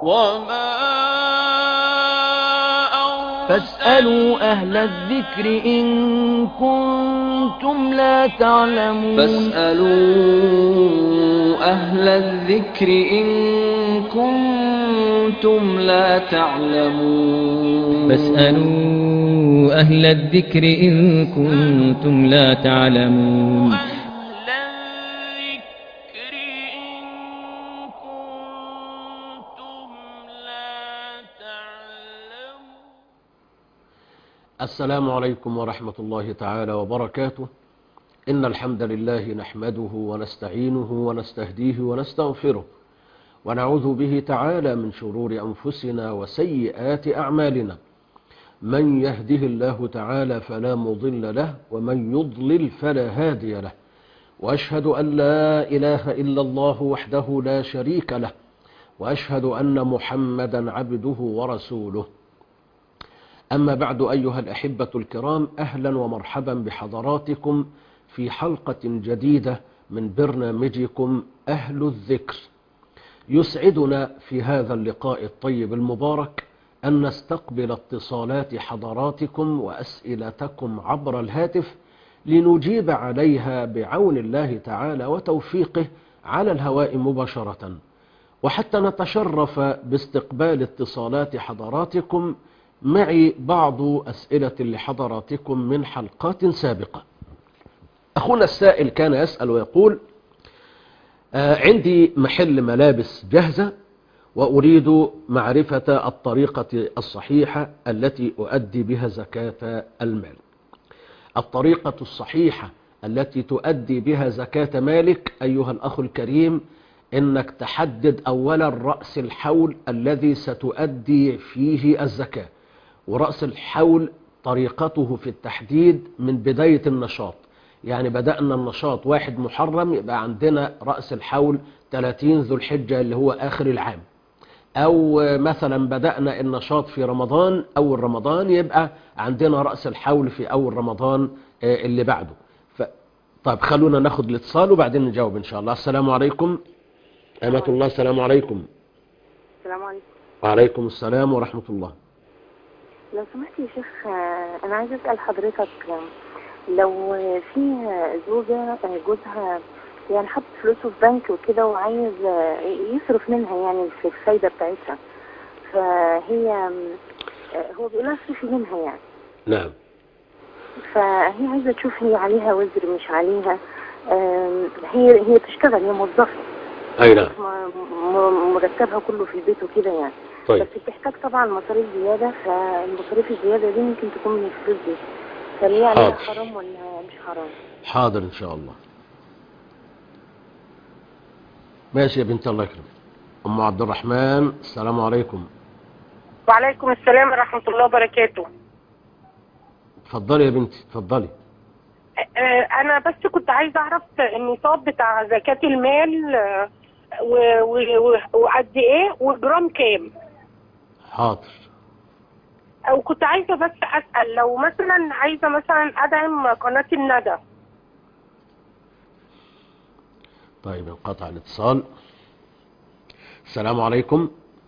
وما فاسألوا أهل الذكر إن كنتم لا تعلمون. فاسألوا أهل الذكر إن كنتم لا تعلمون. فاسألوا أهل الذكر إن كنتم لا تعلمون. السلام عليكم ورحمة الله تعالى وبركاته. إن الحمد لله نحمده ونستعينه ونستهديه ونستغفره، ونعوذ به تعالى من شرور أنفسنا وسيئات أعمالنا. من يهده الله تعالى فلا مضل له، ومن يضلل فلا هادي له. وأشهد أن لا إله إلا الله وحده لا شريك له، وأشهد أن محمدا عبده ورسوله. أما بعد، أيها الأحبة الكرام، أهلا ومرحبا بحضراتكم في حلقة جديدة من برنامجكم أهل الذكر. يسعدنا في هذا اللقاء الطيب المبارك أن نستقبل اتصالات حضراتكم وأسئلتكم عبر الهاتف لنجيب عليها بعون الله تعالى وتوفيقه على الهواء مباشرة. وحتى نتشرف باستقبال اتصالات حضراتكم، معي بعض أسئلة لحضراتكم من حلقات سابقة. أخونا السائل كان يسأل ويقول: عندي محل ملابس جاهزة وأريد معرفة الطريقة الصحيحة التي أؤدي بها زكاة المال. الطريقة الصحيحة التي تؤدي بها زكاة مالك أيها الأخ الكريم، إنك تحدد أولا رأس الحول الذي ستؤدي فيه الزكاة. ورأس الحول طريقته في التحديد من بداية النشاط، يعني بدأنا النشاط 1 محرم، يبقى عندنا رأس الحول 30 ذو الحجة اللي هو آخر العام. أو مثلا بدأنا النشاط في رمضان، أول رمضان، يبقى عندنا رأس الحول في أول رمضان اللي بعده. طيب خلونا ناخد الاتصال وبعدين نجاوب إن شاء الله. السلام عليكم. أمة الله، السلام عليكم. السلام عليكم. وعليكم السلام ورحمة الله. لو سمحت يا شيخ، أنا عايزة أسأل حضرتك، لو في زوجة جوزها يعني حط فلوسه في بنك وكده وعايز يصرف منها يعني في الفايدة بتاعتها، فهي هو بيقول لها اصرفي منها يعني. نعم. فهي عايزة تشوف هي عليها وزر مش عليها. هي تشتغل، هي موظفة. أي نعم. مرتبها كله في البيت وكده يعني. طيب. بس بتحتاج طبعا مصاريف زيادة، فالمصاريف الزيادة دي ممكن تكون من الفلوس دي، فهي عليها حرام ولا مش حرام؟ حاضر إن شاء الله. ماشي يا بنت، الله يكرمك. أم عبد الرحمن، السلام عليكم. وعليكم السلام ورحمة الله وبركاته. اتفضلي يا بنتي، اتفضلي. أنا بس كنت عايزة أعرف النصاب بتاع زكاة المال وقد إيه وجرام كام؟ حاضر. أو كنت عايزة بس أسأل، لو مثلا عايزة مثلا أدعم قناة الندى. طيب انقطع الاتصال. السلام عليكم.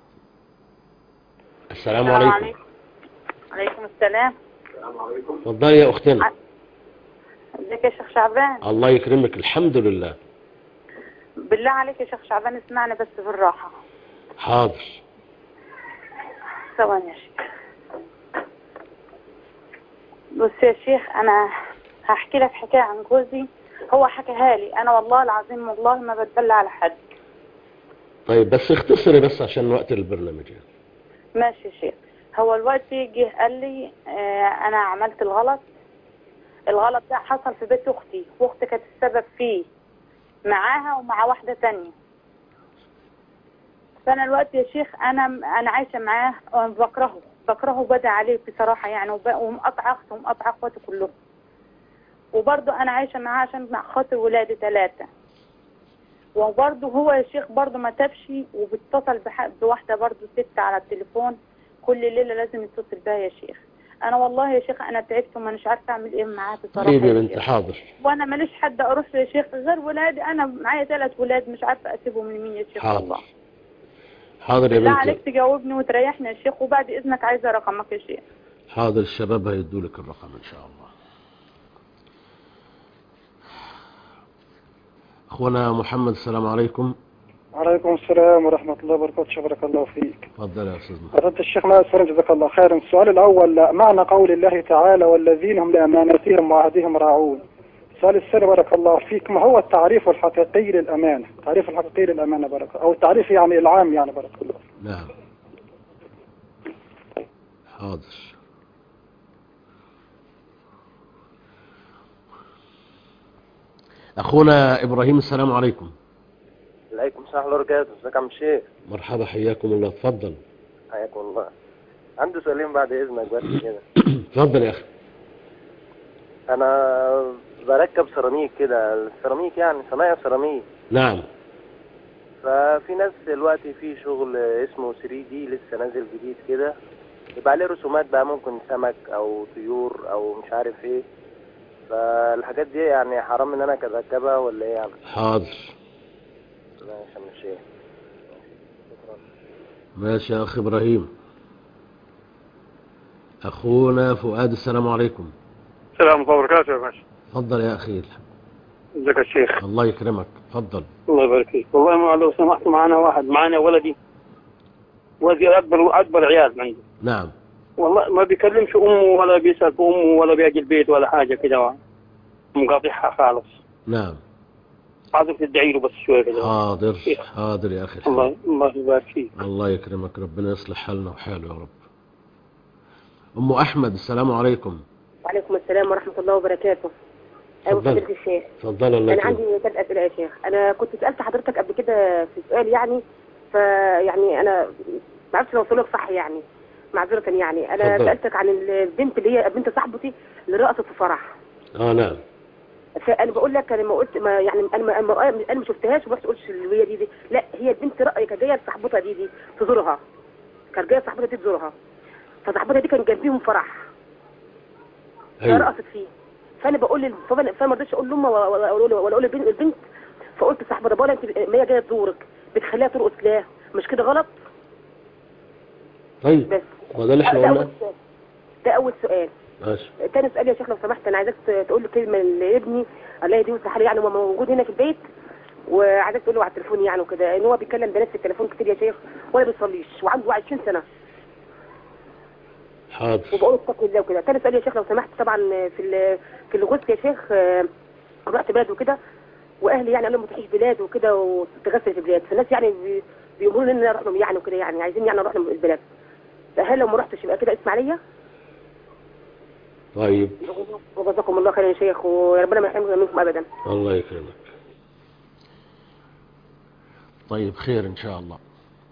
السلام عليكم. عليكم السلام. اتفضلي يا أختنا. ازيك يا شيخ شعبان؟ الله يكرمك، الحمد لله. بالله عليك يا شيخ شعبان اسمعني بس بالراحة. حاضر. ثواني يا شيخ. بص يا شيخ، أنا هحكي لك حكاية عن جوزي، هو حكاها لي أنا، والله العظيم والله ما بتبلى على حد. طيب بس اختصري بس عشان وقت البرنامج. ماشي يا شيخ. هو الوقت جه قال لي أنا عملت الغلط ده حصل في بيت أختي، وأختي كانت السبب فيه معاها ومع واحدة تانية. فأنا الوقت يا شيخ أنا عايشة معاه بكرهه بدأ عليه بصراحة يعني، ومقطعة أختي ومقطعة أخواتي كلهم. وبرضه أنا عايشة معاه عشان خاطر ولادي 3. وبرضه هو يا شيخ برضه ما تابش، وبيتصل بواحدة برضه ست على التليفون كل ليلة لازم يتصل بها يا شيخ. انا والله يا شيخ انا تعبت ومانيش عارفه اعمل ايه معاه بصراحه. طيب يا بنت، حاضر. وانا ماليش حد اروح له يا شيخ غير ولادي، انا معايا 3 ولاد مش عارفه اسيبهم لمين يا شيخ. حاضر. والله حاضر يا لا بنتي. عليك تجاوبني وتريحني يا شيخ، وبعد اذنك عايزه رقمك يا شيخ. حاضر، الشباب هيدولك الرقم ان شاء الله. اخونا محمد، السلام عليكم. وعليكم السلام ورحمة الله وبركاته. بارك الله فيك. تفضل يا استاذ محمد. فضيلة الشيخ ناصر فرج جزاك الله خيرا. السؤال الأول معنى قول الله تعالى والذين هم لأماناتهم وعهدهم راعون. السؤال الثاني بارك الله فيك، ما هو التعريف الحقيقي للأمانة؟ التعريف الحقيقي للأمانة بارك الله، أو التعريف يعني العام يعني بارك الله. نعم حاضر. اخونا ابراهيم، السلام عليكم. عليكم السلام ورحمة الله وبركاته. ازيك يا عم الشيخ؟ مرحبا، حياكم الله. اتفضل. حياكم الله. عندي سؤالين بعد اذنك بس كده. اتفضل يا اخي. انا بركب سيراميك كده، السيراميك يعني صنايع سيراميك. نعم. ففي ناس دلوقتي في شغل اسمه 3D لسه نازل جديد كده، يبقى عليه رسومات بقى، ممكن سمك او طيور او مش عارف ايه. فالحاجات دي يعني حرام ان انا اركبها ولا ايه يعني؟ حاضر. ماشي يا عم الشيخ. شكرا. ماشي يا اخي ابراهيم. اخونا فؤاد، السلام عليكم. السلام عليكم وبركاته يا باشا. اتفضل يا اخي. ازيك يا شيخ؟ الله يكرمك، اتفضل. الله يبارك فيك. والله ما لو سمحت، معنا ولدي أكبر عيال عندي. نعم. والله ما بيكلمش أمه ولا بيسأل في أمه ولا بيجي البيت ولا حاجة كده، مقاطعها خالص. نعم. عايزك تدعي له بس شوية كده. حاضر حاضر يا اخي. الله يبارك فيك. الله يكرمك، ربنا يصلح حالنا وحاله يا رب. ام احمد، السلام عليكم. وعليكم السلام ورحمة الله وبركاته. أيوة فضيلة الشيخ. اتفضل. الله أنا يكرمك. عندي 3 أسئلة يا شيخ. أنا كنت سألت حضرتك قبل كده في سؤال يعني، فيعني أنا ما عرفتش أوصلك صح يعني، معذرة يعني. أنا اتفضل. سألتك عن البنت اللي هي بنت صاحبتي اللي رقصت في فرح. نعم. فأنا بقول لك، أنا ما قلت ما يعني أنا ما شفتهاش وما قلتش اللي هي دي. لا، هي البنت كانت جاية لصاحبتها دي تزورها. كانت جاية صاحبتها دي تزورها، فصاحبتها دي كان جنبيهم فرح. أيوة. رقصت فيه. فانا بقول فما رضيتش اقول لامها ولا اقول البنت. فقلت صاحبتها بقول انت ما هي جايه تزورك بتخليها ترقص ليه؟ مش كده غلط؟ طيب بس وده اللي احنا قلناه. ده اول سؤال. ماشي. تاني سؤال يا شيخ لو سمحت، انا عايزاك تقول لي كلمه لابني الله يهديه ويصلح له، يعني هو موجود هنا في البيت، وعايزاك تقول له على التليفون يعني وكده، ان هو بيتكلم بنات في التليفون كتير يا شيخ ولا بيصليش وعنده 20 سنه. حاضر. وبقول اتق الله وكده. تاني سؤال يا شيخ لو سمحت، طبعا في الغسل يا شيخ، رحت بلد وكده، واهلي يعني قالوا لهم ما تروحيش بلاد وكده وتغسل في بلاد، فالناس يعني بيقولوا لي ان انا اروح لهم يعني وكده، يعني عايزين يعني اروح لهم البلاد. فهل لو ما رحتش يبقى كده اسم عليا؟ طيب. وجزاكم الله خيرا يا شيخ، وربنا ما يحرمنا منكم ابدا. الله يكرمك. طيب خير ان شاء الله.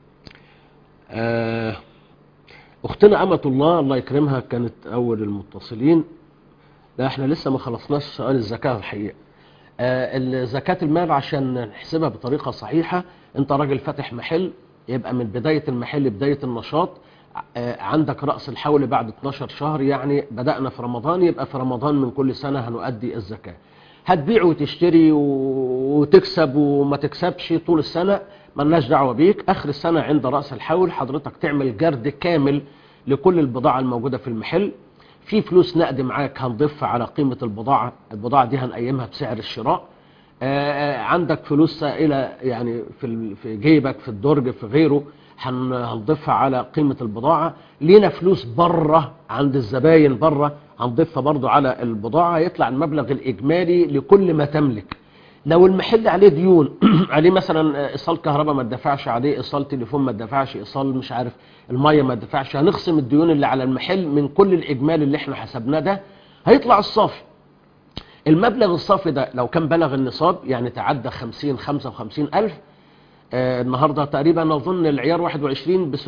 اختنا امة الله يكرمها كانت اول المتصلين. لا احنا لسه ما خلصناش سؤال الزكاة الحقيقة. زكاة المال عشان نحسبها بطريقة صحيحة، انت راجل فاتح محل، يبقى من بداية المحل بداية النشاط عندك رأس الحول بعد 12 شهر، يعني بدأنا في رمضان، يبقى في رمضان من كل سنة هنؤدي الزكاة. هتبيع وتشتري وتكسب وما تكسبش طول السنة ملناش دعوة بيك. آخر السنة عند رأس الحول حضرتك تعمل جرد كامل لكل البضاعة الموجودة في المحل. في فلوس نقد معاك هنضيفها على قيمة البضاعة دي هنقيمها بسعر الشراء. عندك فلوس سائلة يعني في جيبك، في الدرج، في غيره، هنضيفها على قيمة البضاعة. لينا فلوس بره عند الزباين بره هنضيفها برضو على البضاعة، يطلع المبلغ الإجمالي لكل ما تملك. لو المحل عليه ديون عليه مثلا ايصال كهرباء ما تدفعش عليه، ايصال تليفون ما تدفعش، ايصال مش عارف المية ما تدفعش، هنخصم الديون اللي على المحل من كل الإجمالي اللي احنا حسبناه ده، هيطلع الصافي. المبلغ الصافي ده لو كان بلغ النصاب يعني تعدى 50-55 ألف، النهاردة تقريبا نظن العيار 21 ب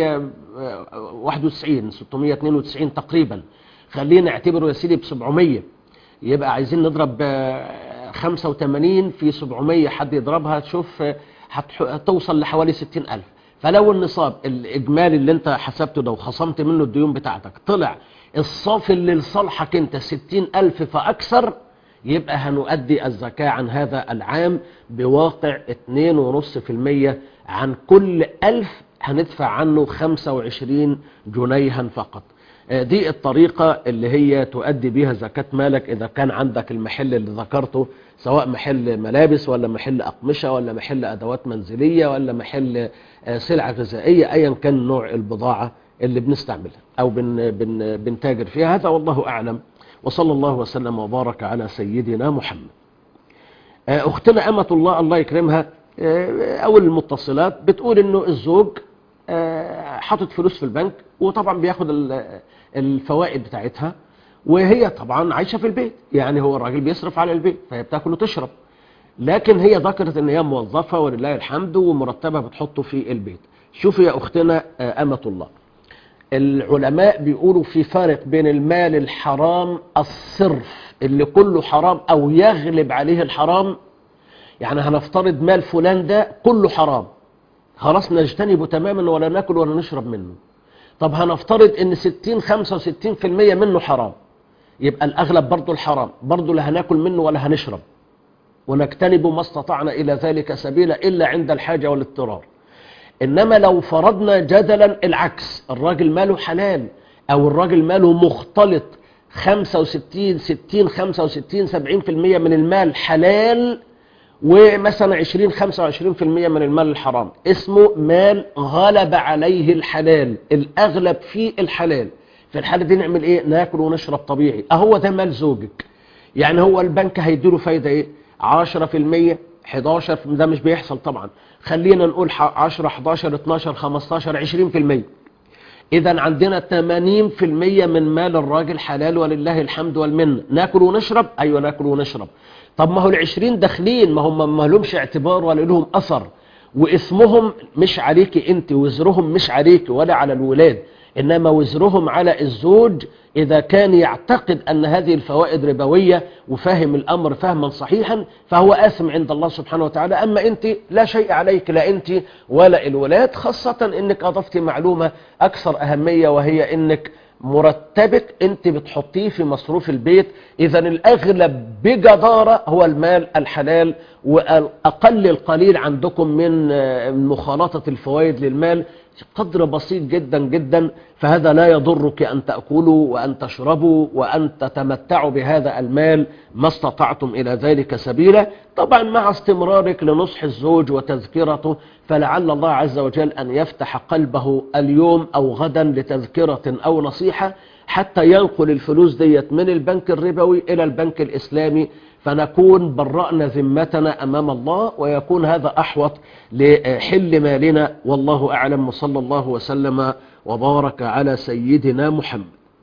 692 تقريبا، خلينا نعتبره يا سيدي ب 700، يبقى عايزين نضرب 85 في 700 حد يضربها تشوف هتوصل لحوالي 60 ألف. فلو النصاب الإجمالي اللي انت حسبته ده وخصمت منه الديون بتاعتك طلع الصافي اللي لصالحك انت 60 ألف فأكثر، يبقى هنؤدي الزكاة عن هذا العام بواقع 2.5% عن كل 1000 هندفع عنه 25 جنيها فقط. دي الطريقة اللي هي تؤدي بها زكاة مالك إذا كان عندك المحل اللي ذكرته، سواء محل ملابس ولا محل أقمشة ولا محل أدوات منزلية ولا محل سلعة غذائية، أيا كان نوع البضاعة اللي بنستعملها أو بنتاجر فيها. هذا والله أعلم، وصلى الله وسلم وبارك على سيدنا محمد. أختنا أمة الله يكرمها أول المتصلات بتقول إنه الزوج حاطط فلوس في البنك، وطبعا بياخد الفوائد بتاعتها، وهي طبعا عايشة في البيت، يعني هو الراجل بيصرف على البيت فهي بتاكل وتشرب، لكن هي ذكرت ان هي موظفة ولله الحمد ومرتبها بتحطه في البيت. شوفي يا أختنا أمة الله، العلماء بيقولوا في فرق بين المال الحرام الصرف اللي كله حرام أو يغلب عليه الحرام. يعني هنفترض مال فلان ده كله حرام، خلاص نجتنبه تماما ولا ناكل ولا نشرب منه. طب هنفترض ان 65% منه حرام، يبقى الأغلب برضو الحرام، برضو لا هناكل منه ولا هنشرب، ونجتنبه ما استطعنا إلى ذلك سبيلا إلا عند الحاجة والاضطرار. إنما لو فرضنا جدلا العكس، الراجل ماله حلال أو الراجل ماله مختلط 65 60 65 70% من المال حلال، ومثلا 20 25% من المال الحرام، اسمه مال غلب عليه الحلال، الأغلب فيه الحلال. في الحالة دي نعمل إيه؟ ناكل ونشرب طبيعي. أهو ده مال زوجك، يعني هو البنك هيديله فايدة إيه؟ 10%، 11%، ده مش بيحصل طبعا، خلينا نقول 10 11 12 15 20%. إذا عندنا 80% من مال الراجل حلال ولله الحمد والمنة. ناكل ونشرب؟ أيوة ناكل ونشرب. طب ما هو 20 داخلين، ما هم ما لهمش اعتبار ولا لهم أثر، واسمهم مش عليك أنت، وزرهم مش عليك ولا على الولاد، إنما وزرهم على الزوج إذا كان يعتقد أن هذه الفوائد ربوية وفاهم الأمر فهما صحيحا، فهو آثم عند الله سبحانه وتعالى. أما أنت لا شيء عليك، لا أنت ولا الولاد، خاصة أنك أضفت معلومة أكثر أهمية، وهي أنك مرتبك أنت بتحطيه في مصروف البيت. إذن الأغلب بجدارة هو المال الحلال، وأقل القليل عندكم من مخالطة الفوائد للمال قدر بسيط جدا جدا، فهذا لا يضرك أن تأكلوا وأن تشربوا وأن تتمتعوا بهذا المال ما استطعتم إلى ذلك سبيلا، طبعا مع استمرارك لنصح الزوج وتذكرته، فلعل الله عز وجل أن يفتح قلبه اليوم أو غدا لتذكرة أو نصيحة، حتى ينقل الفلوس ديت من البنك الربوي إلى البنك الإسلامي، فنكون برأنا ذمتنا أمام الله، ويكون هذا أحوط لحل مالنا. والله أعلم، وصلى الله وسلم وبارك على سيدنا محمد.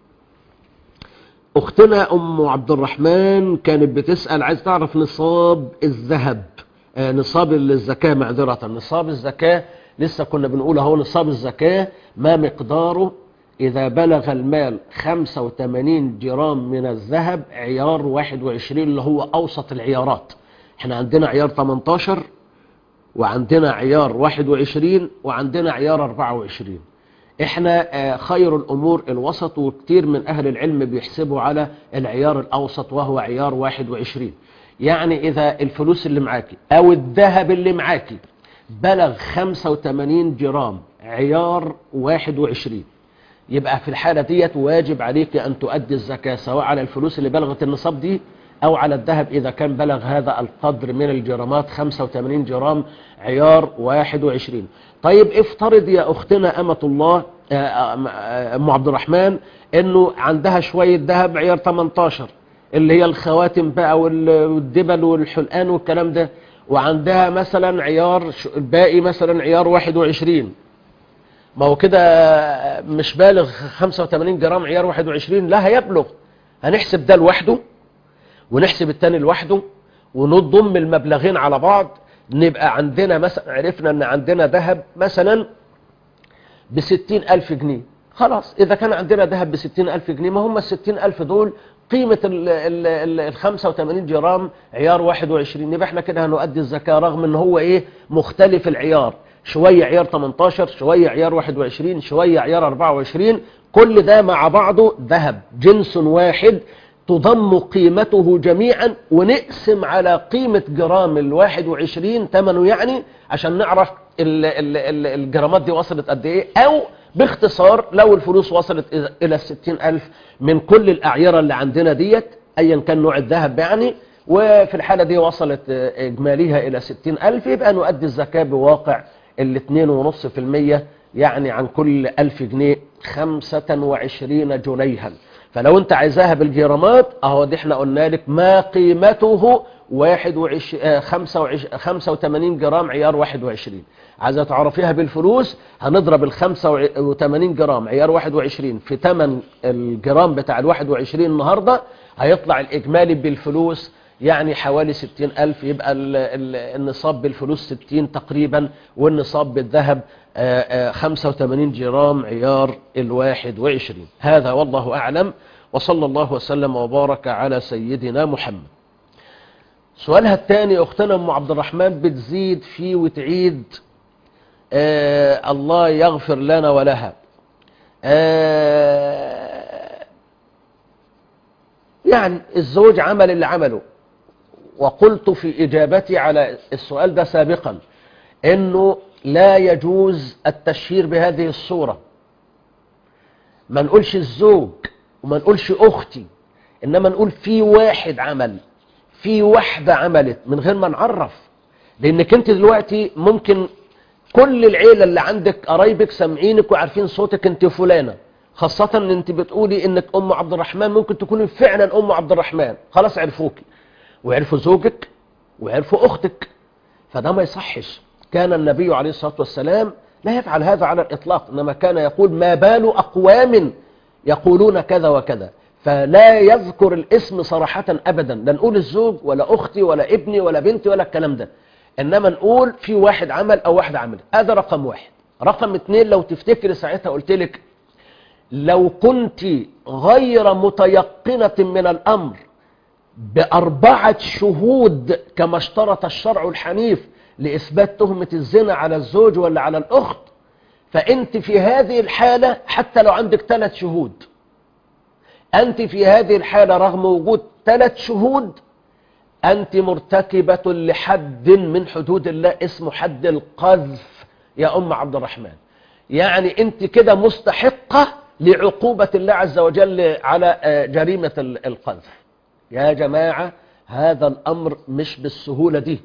أختنا أم عبد الرحمن كانت بتسأل، عايز تعرف نصاب الذهب، نصاب الزكاة، معذرة، نصاب الزكاة لسه كنا بنقول اهو، نصاب الزكاة ما مقداره إذا بلغ المال 85 جرام من الذهب عيار 21، اللي هو أوسط العيارات. احنا عندنا عيار 18 وعندنا عيار 21 وعندنا عيار 24. احنا خير الأمور الوسط، وكتير من أهل العلم بيحسبوا على العيار الأوسط وهو عيار 21. يعني إذا الفلوس اللي معاكي أو الذهب اللي معاكي بلغ 85 جرام عيار 21، يبقى في الحالة ديت واجب عليك أن تؤدي الزكاة، سواء على الفلوس اللي بلغت النصاب دي أو على الذهب إذا كان بلغ هذا القدر من الجرامات 85 جرام عيار 21. طيب افترض يا أختنا أمة الله أم عبد الرحمن أنه عندها شوية ذهب عيار 18 اللي هي الخواتم بقى والدبل والحلقان والكلام ده، وعندها مثلا عيار الباقي مثلا عيار 21. ما هو كده مش بالغ 85 جرام عيار 21، لا هيبلغ. هنحسب ده لوحده ونحسب التاني لوحده ونضم المبلغين على بعض، نبقى عندنا مثلا عرفنا ان عندنا ذهب مثلا ب60,000 جنيه. خلاص إذا كان عندنا ذهب ب60,000 جنيه، ما هم ال60,000 دول قيمة ال 85 جرام عيار 21، يبقى احنا كده هنؤدي الزكاة، رغم ان هو ايه مختلف العيار، شوية عيار 18، شوية عيار 21، شوية عيار 24، كل ده مع بعضه ذهب جنس واحد، تضم قيمته جميعا ونقسم على قيمة جرام ال21 ثمنه، يعني عشان نعرف الجرامات دي وصلت قد ايه، او باختصار لو الفلوس وصلت الى 60,000 من كل الاعيرة اللي عندنا ديت ايا كان نوع الذهب يعني، وفي الحالة دي وصلت اجماليها الى 60,000، يبقى نؤدي الزكاة بواقع 2.5%، يعني عن كل 1000 جنيه 25 جنيها. فلو انت عايزاها بالجرامات اهو دي احنا قلنا لك ما قيمته 85 جرام عيار 21. عايزة تعرفيها بالفلوس هنضرب ال 85 جرام عيار 21 في ثمن الجرام بتاع ال 21 النهاردة، هيطلع الإجمالي بالفلوس يعني حوالي 60,000. يبقى النصاب بالفلوس 60 تقريبا، والنصاب بالذهب 85 جرام عيار ال 21. هذا والله أعلم، وصلى الله وسلم وبارك على سيدنا محمد. سؤالها الثاني، أختنا أم عبد الرحمن بتزيد فيه وتعيد الله يغفر لنا ولها. يعني الزوج عمل اللي عمله، وقلت في إجابتي على السؤال ده سابقا إنه لا يجوز التشهير بهذه الصورة. ما نقولش الزوج وما نقولش أختي، إنما نقول في واحد عمل، في واحدة عملت، من غير ما نعرف. لأنك أنت دلوقتي ممكن كل العيلة اللي عندك قرايبك سامعينك وعارفين صوتك أنت فلانة، خاصة أن أنت بتقولي إنك أم عبد الرحمن، ممكن تكوني فعلا أم عبد الرحمن، خلاص عرفوك وعرفوا زوجك وعرفوا أختك، فده ما يصحش. كان النبي عليه الصلاة والسلام لا يفعل هذا على الإطلاق، إنما كان يقول ما بال أقوام يقولون كذا وكذا، فلا يذكر الاسم صراحة أبدا، لا نقول الزوج ولا أختي ولا ابني ولا بنتي ولا الكلام ده، إنما نقول في واحد عمل أو واحدة عملت. هذا رقم واحد. رقم 2، لو تفتكر ساعتها قلت لك لو كنت غير متيقنة من الأمر ب4 شهود كما اشترط الشرع الحنيف لإثبات تهمة الزنا على الزوج ولا على الأخت، فأنت في هذه الحالة حتى لو عندك 3 شهود، أنت في هذه الحالة رغم وجود 3 شهود أنت مرتكبة لحد من حدود الله اسمه حد القذف يا أم عبد الرحمن. يعني أنت كده مستحقة لعقوبة الله عز وجل على جريمة القذف. يا جماعة هذا الأمر مش بالسهولة دي.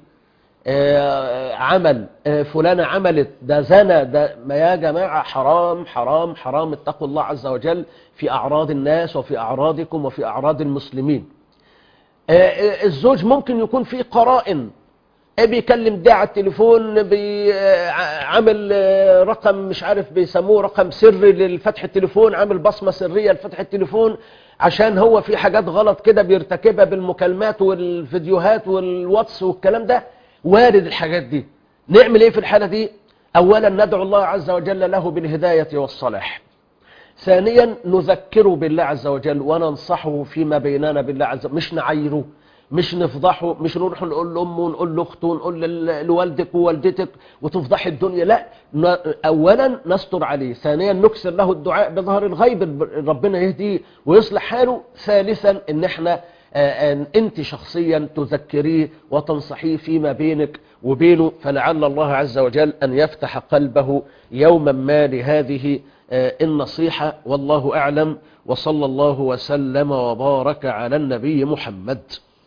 عمل فلانة عملت ده زنا ده، ما يا جماعة حرام حرام حرام. اتقوا الله عز وجل في أعراض الناس وفي أعراضكم وفي أعراض المسلمين. الزوج ممكن يكون فيه قرائن، بيكلم ده على التليفون، عامل رقم مش عارف بيسموه رقم سري لفتح التليفون، عامل بصمة سرية لفتح التليفون عشان هو في حاجات غلط كده بيرتكبها بالمكالمات والفيديوهات والواتس والكلام ده. وارد الحاجات دي. نعمل ايه في الحالة دي؟ اولا ندعو الله عز وجل له بالهداية والصلاح. ثانيا نذكره بالله عز وجل وننصحه فيما بيننا بالله عز وجل، مش نعيره، مش نفضحه، مش نروح نقول لأمه ونقول لأخته ونقول لوالدك ووالدتك وتفضح الدنيا. لا، أولا نستر عليه، ثانيا نكسر له الدعاء بظهر الغيب ربنا يهديه ويصلح حاله، ثالثا ان احنا انت شخصيا تذكريه وتنصحيه فيما بينك وبينه، فلعل الله عز وجل ان يفتح قلبه يوما ما لهذه النصيحة. والله أعلم، وصلى الله وسلم وبارك على النبي محمد.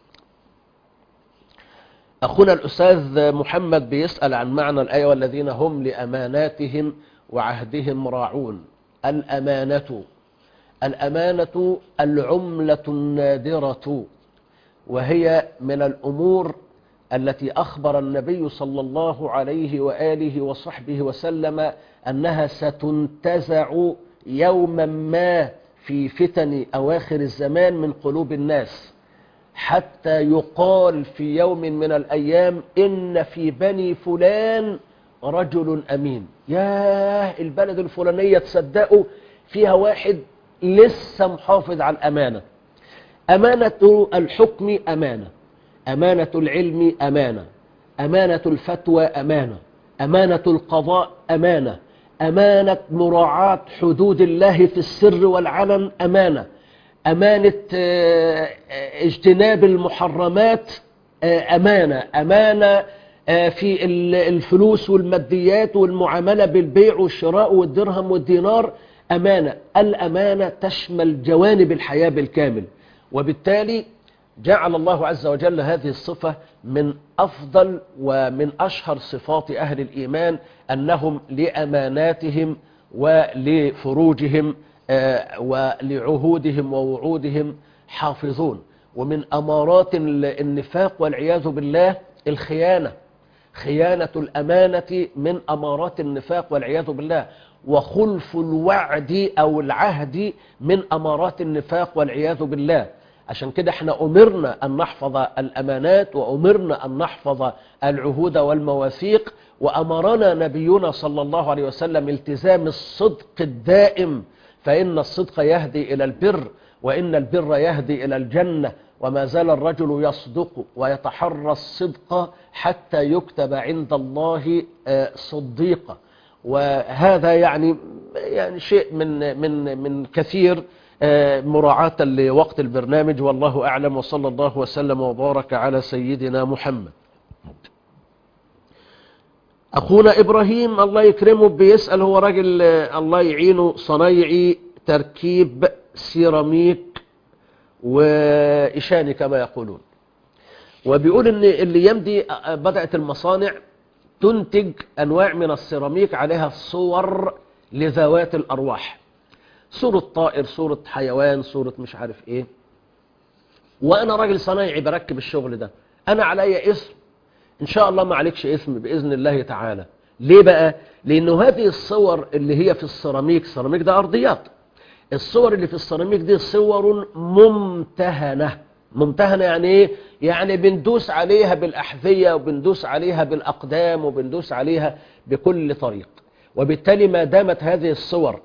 أخونا الأستاذ محمد بيسأل عن معنى الآية والذين هم لأماناتهم وعهدهم راعون. الأمانة العملة النادرة، وهي من الأمور التي أخبر النبي صلى الله عليه وآله وصحبه وسلم أنها ستنتزع يوما ما في فتن أواخر الزمان من قلوب الناس، حتى يقال في يوم من الأيام إن في بني فلان رجل أمين. ياه، البلد الفلانية تصدقوا فيها واحد لسه محافظ على الأمانة. أمانة الحكم أمانة، أمانة العلم أمانة، أمانة الفتوى أمانة، أمانة القضاء أمانة، أمانة مراعاة حدود الله في السر والعلن أمانة، أمانة اجتناب المحرمات أمانة، أمانة في الفلوس والماديات والمعاملة بالبيع والشراء والدرهم والدينار أمانة. الأمانة تشمل جوانب الحياة بالكامل، وبالتالي جعل الله عز وجل هذه الصفة من أفضل ومن أشهر صفات أهل الإيمان، أنهم لأماناتهم ولفروجهم ولعهودهم ووعودهم حافظون. ومن أمارات النفاق والعياذ بالله الخيانة، خيانة الأمانة من أمارات النفاق والعياذ بالله، وخلف الوعد أو العهد من أمارات النفاق والعياذ بالله. عشان كده احنا أمرنا أن نحفظ الأمانات، وأمرنا أن نحفظ العهود والمواثيق، وأمرنا نبينا صلى الله عليه وسلم التزام الصدق الدائم، فإن الصدق يهدي إلى البر، وإن البر يهدي إلى الجنة، وما زال الرجل يصدق ويتحرى الصدق حتى يكتب عند الله صديقا. وهذا يعني شيء من كثير مراعاة لوقت البرنامج، والله أعلم، وصلى الله وسلم وبارك على سيدنا محمد. أخونا إبراهيم الله يكرمه بيسأل، هو راجل الله يعينه صنايعي تركيب سيراميك وإشاني كما يقولون، وبيقول إن الأيام دي بدأت المصانع تنتج أنواع من السيراميك عليها صور لذوات الأرواح، صورة طائر، صورة حيوان، صورة مش عارف إيه. وأنا راجل صنايعي بركب الشغل ده، أنا عليا اسم؟ إن شاء الله ما عليكش اسم بإذن الله تعالى. ليه بقى؟ لأنه هذه الصور اللي هي في السيراميك، السيراميك ده أرضيات، الصور اللي في السيراميك دي صور ممتهنة. ممتهنة يعني ايه؟ يعني بندوس عليها بالأحذية، وبندوس عليها بالأقدام، وبندوس عليها بكل طريق. وبالتالي ما دامت هذه الصور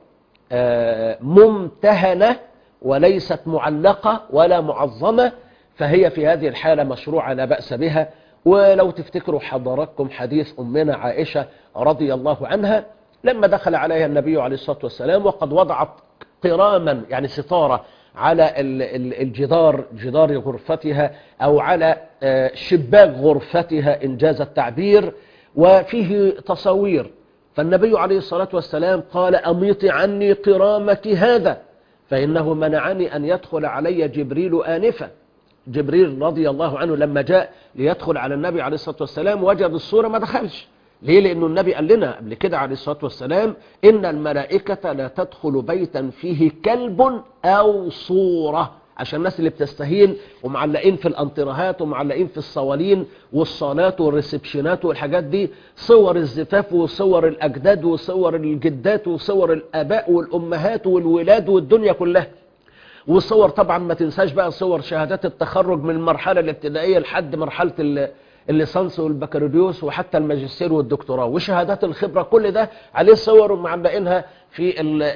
ممتهنة وليست معلقة ولا معظمة، فهي في هذه الحالة مشروعة لا بأس بها. ولو تفتكروا حضراتكم حديث أمنا عائشة رضي الله عنها لما دخل عليها النبي عليه الصلاة والسلام وقد وضعت قراما يعني ستارة على الجدار، جدار غرفتها أو على شباك غرفتها إن جاز التعبير، وفيه تصاوير. فالنبي عليه الصلاة والسلام قال: أميطي عني قرامك هذا فإنه منعني أن يدخل علي جبريل آنفا. جبريل رضي الله عنه لما جاء ليدخل على النبي عليه الصلاة والسلام وجد الصورة ما دخلش. ليه؟ لأنه النبي قال لنا قبل كده عليه الصلاة والسلام: إن الملائكة لا تدخل بيتا فيه كلب أو صورة. عشان الناس اللي بتستهين ومعلقين في الانترهات ومعلقين في الصوالين والصالات والريسبشنات والحاجات دي صور الزفاف وصور الأجداد وصور الجدات وصور الآباء والأمهات والولاد والدنيا كلها، وصور طبعا ما تنساش بقى صور شهادات التخرج من المرحلة الابتدائية لحد مرحلة الليسانس والبكالوريوس وحتى الماجستير والدكتوراه وشهادات الخبرة، كل ده عليه صور ومعلقينها في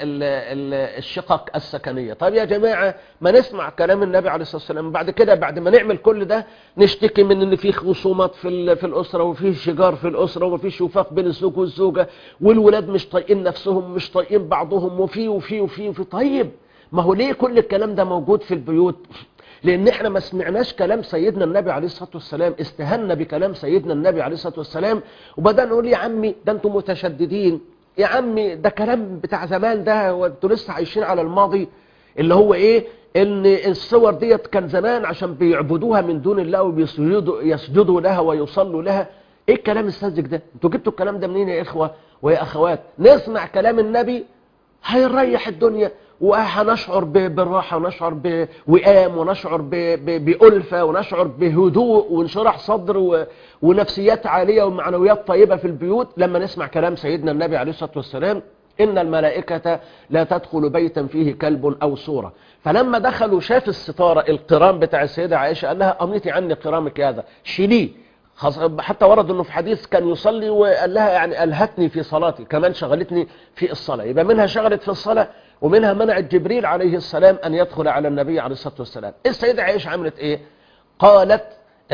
الشقق السكنية. طيب يا جماعة ما نسمع كلام النبي عليه الصلاة والسلام، بعد كده بعد ما نعمل كل ده نشتكي من ان في خصومات في الأسرة وفي شجار في الأسرة وفي شفاق بين الزوج والزوجة والولاد مش طايقين نفسهم مش طايقين بعضهم وفي وفي وفي وفي. طيب ما هو ليه كل الكلام ده موجود في البيوت؟ لأن احنا ما سمعناش كلام سيدنا النبي عليه الصلاة والسلام، استهنا بكلام سيدنا النبي عليه الصلاة والسلام وبدأنا نقول يا عمي ده انتم متشددين، يا عمي ده كلام بتاع زمان ده وانتوا لسه عايشين على الماضي اللي هو ايه؟ ان الصور ديت كان زمان عشان بيعبدوها من دون الله وبيسجدوا لها ويصلوا لها. ايه الكلام الساذج ده؟ انتوا جبتوا الكلام ده منين يا اخوة ويا اخوات؟ نسمع كلام النبي هيريح الدنيا وهنشعر بالراحة ونشعر بوئام ونشعر بألفة ونشعر بهدوء وانشراح صدر ونفسيات عالية ومعنويات طيبة في البيوت لما نسمع كلام سيدنا النبي عليه الصلاة والسلام: إن الملائكة لا تدخل بيتا فيه كلب أو صورة. فلما دخلوا شاف الستارة القرام بتاع السيدة عائشة قال لها: أميطي عني قرامك هذا، شيليه. حتى ورد أنه في حديث كان يصلي وقال لها يعني ألهتني في صلاتي، كمان شغلتني في الصلاة. يبقى منها شغلت في الصلاة ومنها منعت جبريل عليه السلام أن يدخل على النبي عليه الصلاة والسلام. السيدة عائشة عملت إيه؟ قالت: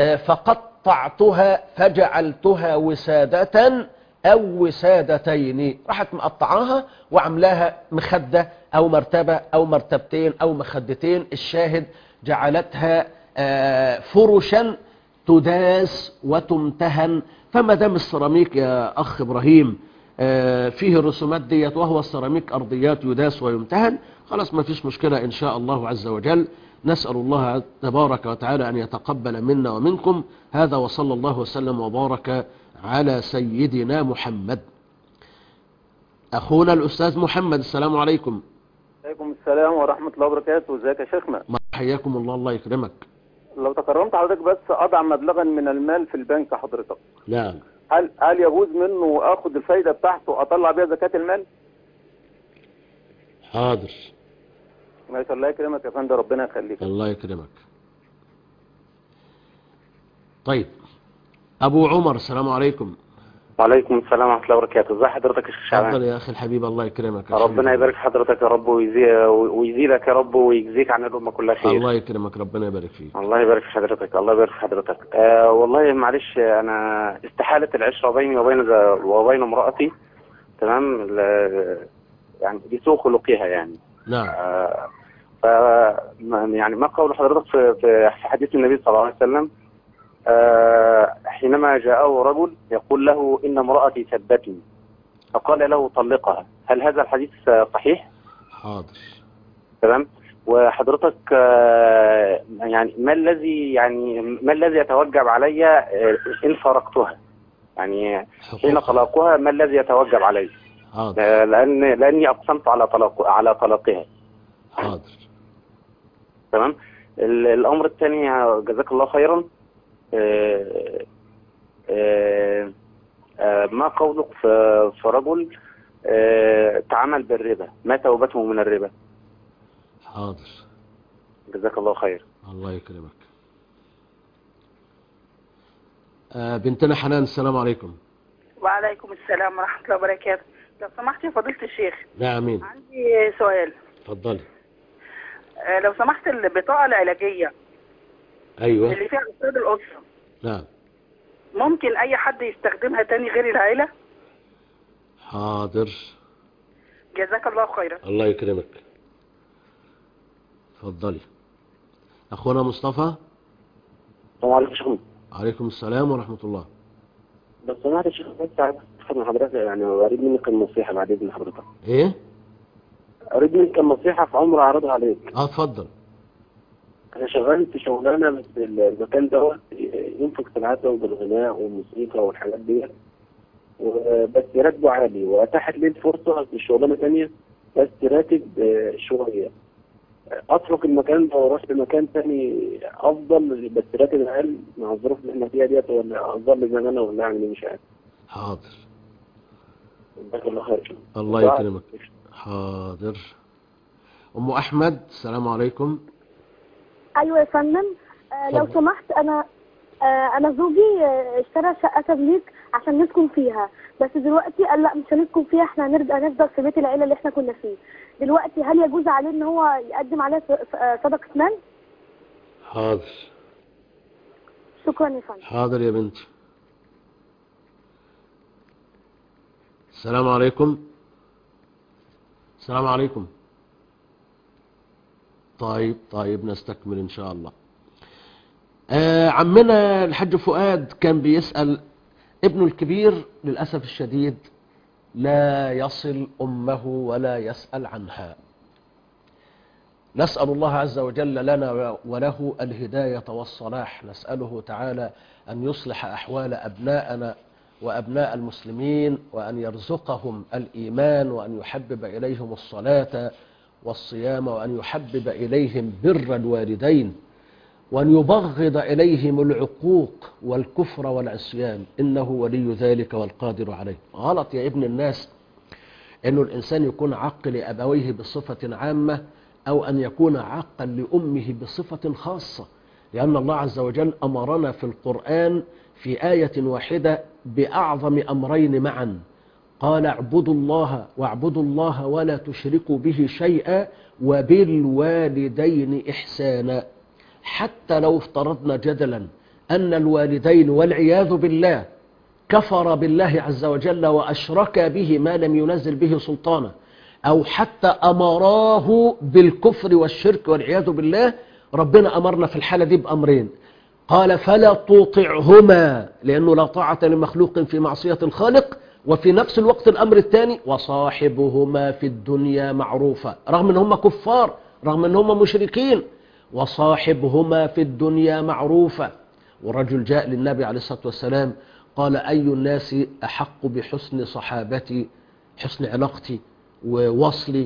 فقطعتها فجعلتها وسادة أو وسادتين. راحت مقطعاها وعملاها مخدة أو مرتبة أو مرتبتين أو مخدتين. الشاهد جعلتها فرشا تداس وتمتهن. فما دام السيراميك يا أخ إبراهيم فيه الرسومات ديت، وهو السيراميك أرضيات يداس ويمتهن، خلاص ما فيش مشكلة إن شاء الله عز وجل. نسأل الله تبارك وتعالى أن يتقبل منا ومنكم هذا، وصلى الله وسلم وبارك على سيدنا محمد. أخونا الأستاذ محمد، السلام عليكم. عليكم السلام ورحمة الله وبركاته. ازيك يا شيخنا؟ حياكم الله، الله يكرمك. لو تكرمت حضرتك بس أضع مبلغا من المال في البنك حضرتك. نعم. هل يجوز منه أخذ الفايدة بتاعته أطلع بيها زكاة المال؟ حاضر. ماشي، الله يكرمك يا فندم، ربنا يخليك. الله يكرمك. طيب أبو عمر، السلام عليكم. وعليكم السلام ورحمة الله وبركاته. ازي حضرتك يا شيخ شعبان؟ اتفضل يا أخي الحبيب، الله يكرمك. ربنا يبارك في حضرتك يا رب، ويزيدك يا رب، ويجزيك عن الأمة كلها خير. الله يكرمك، ربنا يبارك فيك. الله يبارك في حضرتك، الله يبارك في حضرتك. والله معلش، أنا استحالة العشرة بيني وبين امرأتي، تمام، يعني بسوء خلقها يعني. نعم. يعني ما قول حضرتك في حديث النبي صلى الله عليه وسلم حينما جاءه رجل يقول له إن امرأتي سبتني، فقال له طلقها، هل هذا الحديث صحيح؟ حاضر. تمام. وحضرتك يعني ما الذي يتوجب علي إن فرقتها؟ يعني حين طلاقها ما الذي يتوجب علي؟ حاضر. لأني أقسمت على طلاقها. حاضر. تمام. الأمر الثاني، جزاك الله خيرا، ما قولك في رجل تعامل بالربا، ما توبته من الربا؟ حاضر. جزاك الله خير. الله يكرمك. بنتنا حنان، السلام عليكم. وعليكم السلام ورحمة الله وبركاته. لو سمحت يا فضيلة الشيخ، نعم. عندي سؤال. اتفضلي. لو سمحت، البطاقة العلاجية ايوه اللي فيها افراد الاسره، نعم، ممكن اي حد يستخدمها تاني غير العيله؟ حاضر. جزاك الله خيرا. الله يكرمك. اتفضلي. اخونا مصطفى. السلام عليكم شيخنا. عليكم السلام ورحمه الله. بس سمعت يا شيخ، بس عايز من حضرتك، يعني اريد منك النصيحه بعد اذن حضرتك. ايه؟ اريد منك النصيحه في امر اعرضها عليك. اتفضل. انا شغال في شغلانه، بس المكان دوت ينفق سمعته بالغناء والموسيقى والحاجات ديت، وبس راتبه عالي، واتاحت لي الفرصه في شغلانه ثانيه بس راتب شويه. اترك المكان ده واروح لمكان ثاني افضل بس راتب اقل مع الظروف اللي احنا فيها ديت، ولا افضل زي ما انا، ولا اعمل ايه؟ مش عارف. حاضر. جزاك الله خير. الله يكرمك. حاضر. ام احمد، السلام عليكم. ايوه يا فندم. لو سمحت، انا زوجي اشترى شقه تمليك عشان نسكن فيها، بس دلوقتي قال لا مش هنسكن فيها، احنا هنفضل في بيت العيله اللي احنا كنا فيه. دلوقتي هل يجوز عليه ان هو يقدم عليها صدقه مال؟ حاضر. شكرا يا فندم. حاضر يا بنتي. السلام عليكم. السلام عليكم. طيب نستكمل إن شاء الله. عمنا الحاج فؤاد كان بيسأل ابنه الكبير للأسف الشديد لا يصل أمه ولا يسأل عنها. نسأل الله عز وجل لنا وله الهداية والصلاح، نسأله تعالى أن يصلح أحوال أبناءنا وأبناء المسلمين، وأن يرزقهم الإيمان، وأن يحبب إليهم الصلاة والصيام، وأن يحبب إليهم بر الوالدين، وأن يبغض إليهم العقوق والكفر والعصيان، إنه ولي ذلك والقادر عليه. غلط يا ابن الناس إنه الإنسان يكون عاق لأبويه بصفة عامة، أو أن يكون عاقا لأمه بصفة خاصة، لأن الله عز وجل أمرنا في القرآن في آية واحدة بأعظم أمرين معا. قال اعبدوا الله واعبدوا الله ولا تشركوا به شيئا وبالوالدين إحسانا. حتى لو افترضنا جدلا أن الوالدين والعياذ بالله كفر بالله عز وجل وأشرك به ما لم ينزل به سلطانه، أو حتى أمراه بالكفر والشرك والعياذ بالله، ربنا أمرنا في الحالة دي بأمرين: قال فلا تطعهما، لأنه لا طاعة لمخلوق في معصية الخالق. وفي نفس الوقت الأمر الثاني وصاحبهما في الدنيا معروفا، رغم أن هم كفار، رغم أن هم مشركين، وصاحبهما في الدنيا معروفا. ورجل جاء للنبي عليه الصلاة والسلام قال أي الناس أحق بحسن صحابتي، حسن علاقتي ووصلي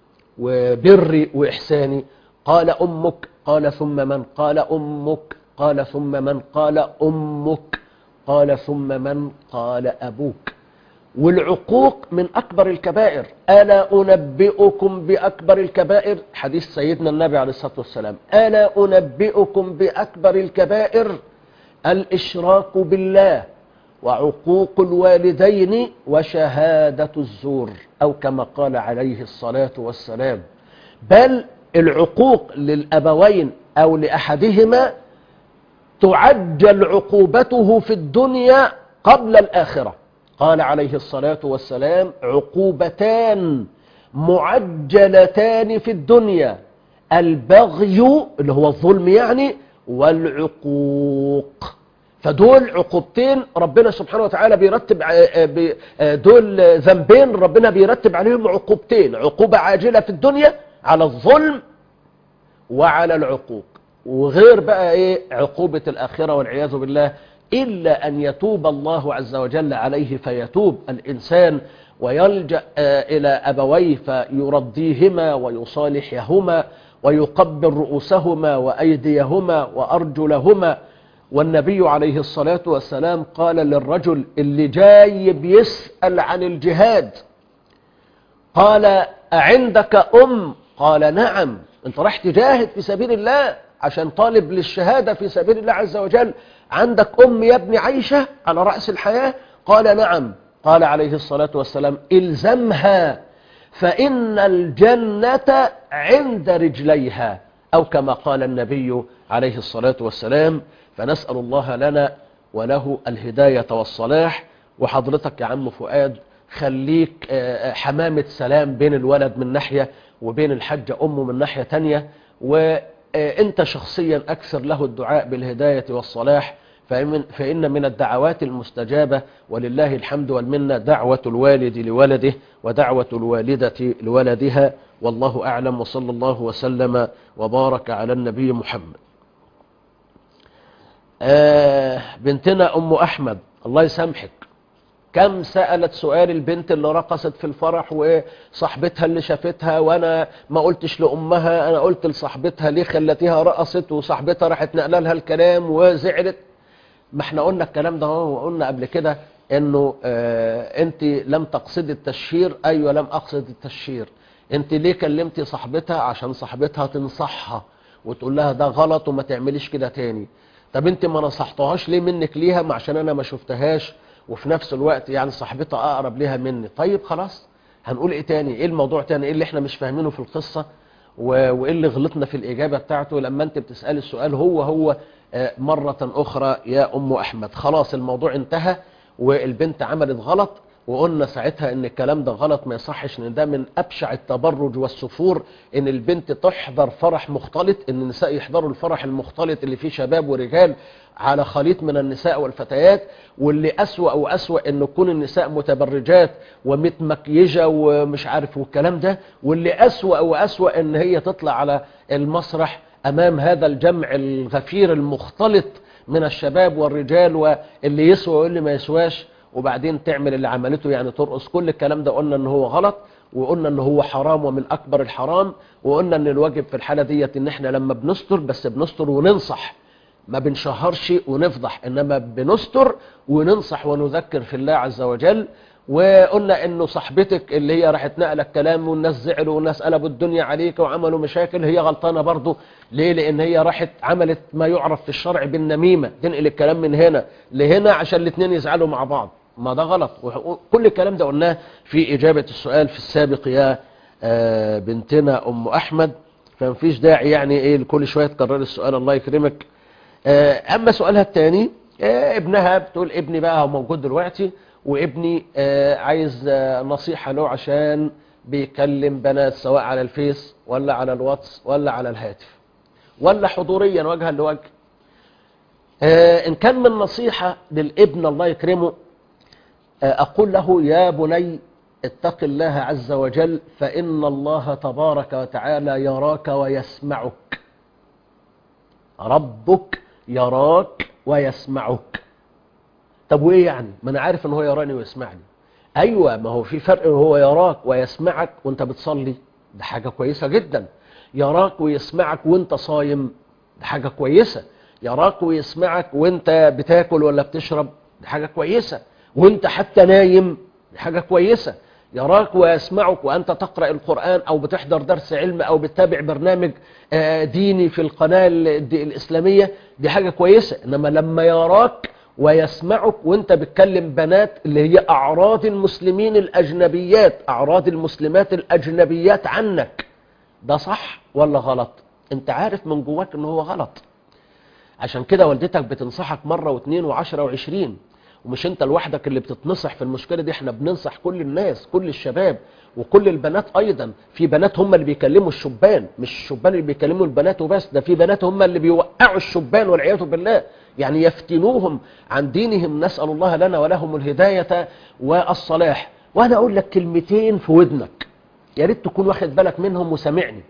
وبري وإحساني؟ قال أمك. قال ثم من؟ قال أمك. قال ثم من؟ قال أمك. قال ثم من؟ قال أبوك. والعقوق من أكبر الكبائر. ألا أنبئكم بأكبر الكبائر؟ حديث سيدنا النبي عليه الصلاة والسلام، ألا أنبئكم بأكبر الكبائر؟ الإشراك بالله وعقوق الوالدين وشهادة الزور، أو كما قال عليه الصلاة والسلام. بل العقوق للأبوين أو لأحدهما تعجل عقوبته في الدنيا قبل الآخرة. قال عليه الصلاة والسلام عقوبتان معجلتان في الدنيا: البغي اللي هو الظلم يعني، والعقوق. فدول عقوبتين ربنا سبحانه وتعالى بيرتب، دول ذنبين ربنا بيرتب عليهم عقوبتين: عقوبة عاجلة في الدنيا على الظلم وعلى العقوق، وغير بقى ايه عقوبة الآخرة والعياذ بالله، إلا أن يتوب الله عز وجل عليه فيتوب الإنسان ويلجأ إلى أبويه فيرضيهما ويصالحهما ويقبل رؤوسهما وأيديهما وأرجلهما. والنبي عليه الصلاة والسلام قال للرجل اللي جاي بيسأل عن الجهاد، قال أعندك أم؟ قال نعم. انت راح تجاهد في سبيل الله عشان طالب للشهادة في سبيل الله عز وجل، عندك أم يا ابن عيشة على رأس الحياة؟ قال نعم. قال عليه الصلاة والسلام إلزمها فإن الجنة عند رجليها، أو كما قال النبي عليه الصلاة والسلام. فنسأل الله لنا وله الهداية والصلاح. وحضرتك يا عم فؤاد خليك حمامة سلام بين الولد من ناحية وبين الحجة أمه من ناحية تانية، وانت شخصيا أكثر له الدعاء بالهداية والصلاح، فإن من الدعوات المستجابة ولله الحمد والمنة دعوة الوالد لولده ودعوة الوالدة لولدها، والله أعلم. وصلى الله وسلم وبارك على النبي محمد. بنتنا أم أحمد الله يسامحك، كم سألت سؤال البنت اللي رقصت في الفرح وصاحبتها اللي شافتها، وانا ما قلتش لأمها، انا قلت لصاحبتها ليه خلتيها رقصت، وصاحبتها راحت نقل لها الكلام وزعلت. ما احنا قلنا الكلام ده وقلنا قبل كده انه انت لم تقصدي التشهير. ايوه لم اقصد التشهير. انت ليه كلمتي صاحبتها؟ عشان صاحبتها تنصحها وتقول لها ده غلط وما تعمليش كده تاني. طب انت ما نصحتهاش ليه منك ليها؟ ما عشان انا ما شفتهاش، وفي نفس الوقت يعني صاحبتها اقرب ليها مني. طيب خلاص، هنقول ايه تاني؟ ايه الموضوع تاني؟ ايه اللي احنا مش فاهمينه في القصة وايه اللي غلطنا في الاجابة بتاعته لما انت بتسأل السؤال هو مرة اخرى يا ام احمد؟ خلاص الموضوع انتهى، والبنت عملت غلط، وقلنا ساعتها ان الكلام ده غلط، ما يصحش، ان ده من ابشع التبرج والسفور ان البنت تحضر فرح مختلط، ان النساء يحضروا الفرح المختلط اللي فيه شباب ورجال على خليط من النساء والفتيات. واللي أسوأ وأسوأ ان تكون النساء متبرجات ومتمكيجة ومش عارف والكلام ده. واللي أسوأ وأسوأ ان هي تطلع على المسرح امام هذا الجمع الغفير المختلط من الشباب والرجال، واللي يسوى واللي ما يسواش، وبعدين تعمل اللي عملته يعني ترقص. كل الكلام ده قلنا ان هو غلط، وقلنا ان هو حرام ومن اكبر الحرام. وقلنا ان الواجب في الحالة ديت ان احنا لما بنستر بس بنستر وننصح، ما بنشهرش ونفضح، انما بنستر وننصح ونذكر في الله عز وجل. وقلنا انه صاحبتك اللي هي راحت نقلك كلام والناس زعلوا والناس قلبوا الدنيا عليك وعملوا مشاكل، هي غلطانة برضو. ليه؟ لان هي راحت عملت ما يعرف في الشرع بالنميمة، تنقل الكلام من هنا لهنا عشان الاثنين يزعلوا مع بعض. ما ده غلط. وكل الكلام ده قلناه في اجابة السؤال في السابق يا بنتنا ام احمد، فمفيش داعي يعني ايه كل شوية تكرر السؤال. الله يكرمك. اما سؤالها الثاني، ابنها بتقول ابني بقى هو موجود دلوقتي، وابني عايز نصيحة له عشان بيكلم بنات سواء على الفيس ولا على الواتس ولا على الهاتف ولا حضوريا وجها لوجه. إن كان من نصيحة للابن الله يكرمه، أقول له يا بني اتق الله عز وجل، فإن الله تبارك وتعالى يراك ويسمعك. ربك يراك ويسمعك. طب وإيه يعني؟ ما أنا عارف إن هو يراني ويسمعني. أيوة، ما هو في فرق، هو يراك ويسمعك وأنت بتصلي، ده حاجة كويسة جدا. يراك ويسمعك وأنت صايم، ده حاجة كويسة. يراك ويسمعك وأنت بتاكل ولا بتشرب، ده حاجة كويسة. وأنت حتى نايم، ده حاجة كويسة. يراك ويسمعك وأنت تقرأ القرآن أو بتحضر درس علم أو بتتابع برنامج ديني في القناة الإسلامية، دي حاجة كويسة. إنما لما يراك ويسمعك وانت بتكلم بنات اللي هي أعراض المسلمين الأجنبيات، أعراض المسلمات الأجنبيات عنك، ده صح ولا غلط؟ انت عارف من جواك ان هو غلط. عشان كده والدتك بتنصحك مرة واثنين وعشرة وعشرين، ومش انت لوحدك اللي بتتنصح في المشكلة دي، احنا بننصح كل الناس، كل الشباب وكل البنات ايضا. في بنات هم اللي بيكلموا الشبان، مش الشبان اللي بيكلموا البنات وبس، ده في بنات هم اللي بيوقعوا الشبان والعياذ بالله، يعني يفتنوهم عن دينهم. نسأل الله لنا ولهم الهداية والصلاح. وانا اقول لك كلمتين في ودنك، يا ريت تكون واخد بالك منهم وسامعني.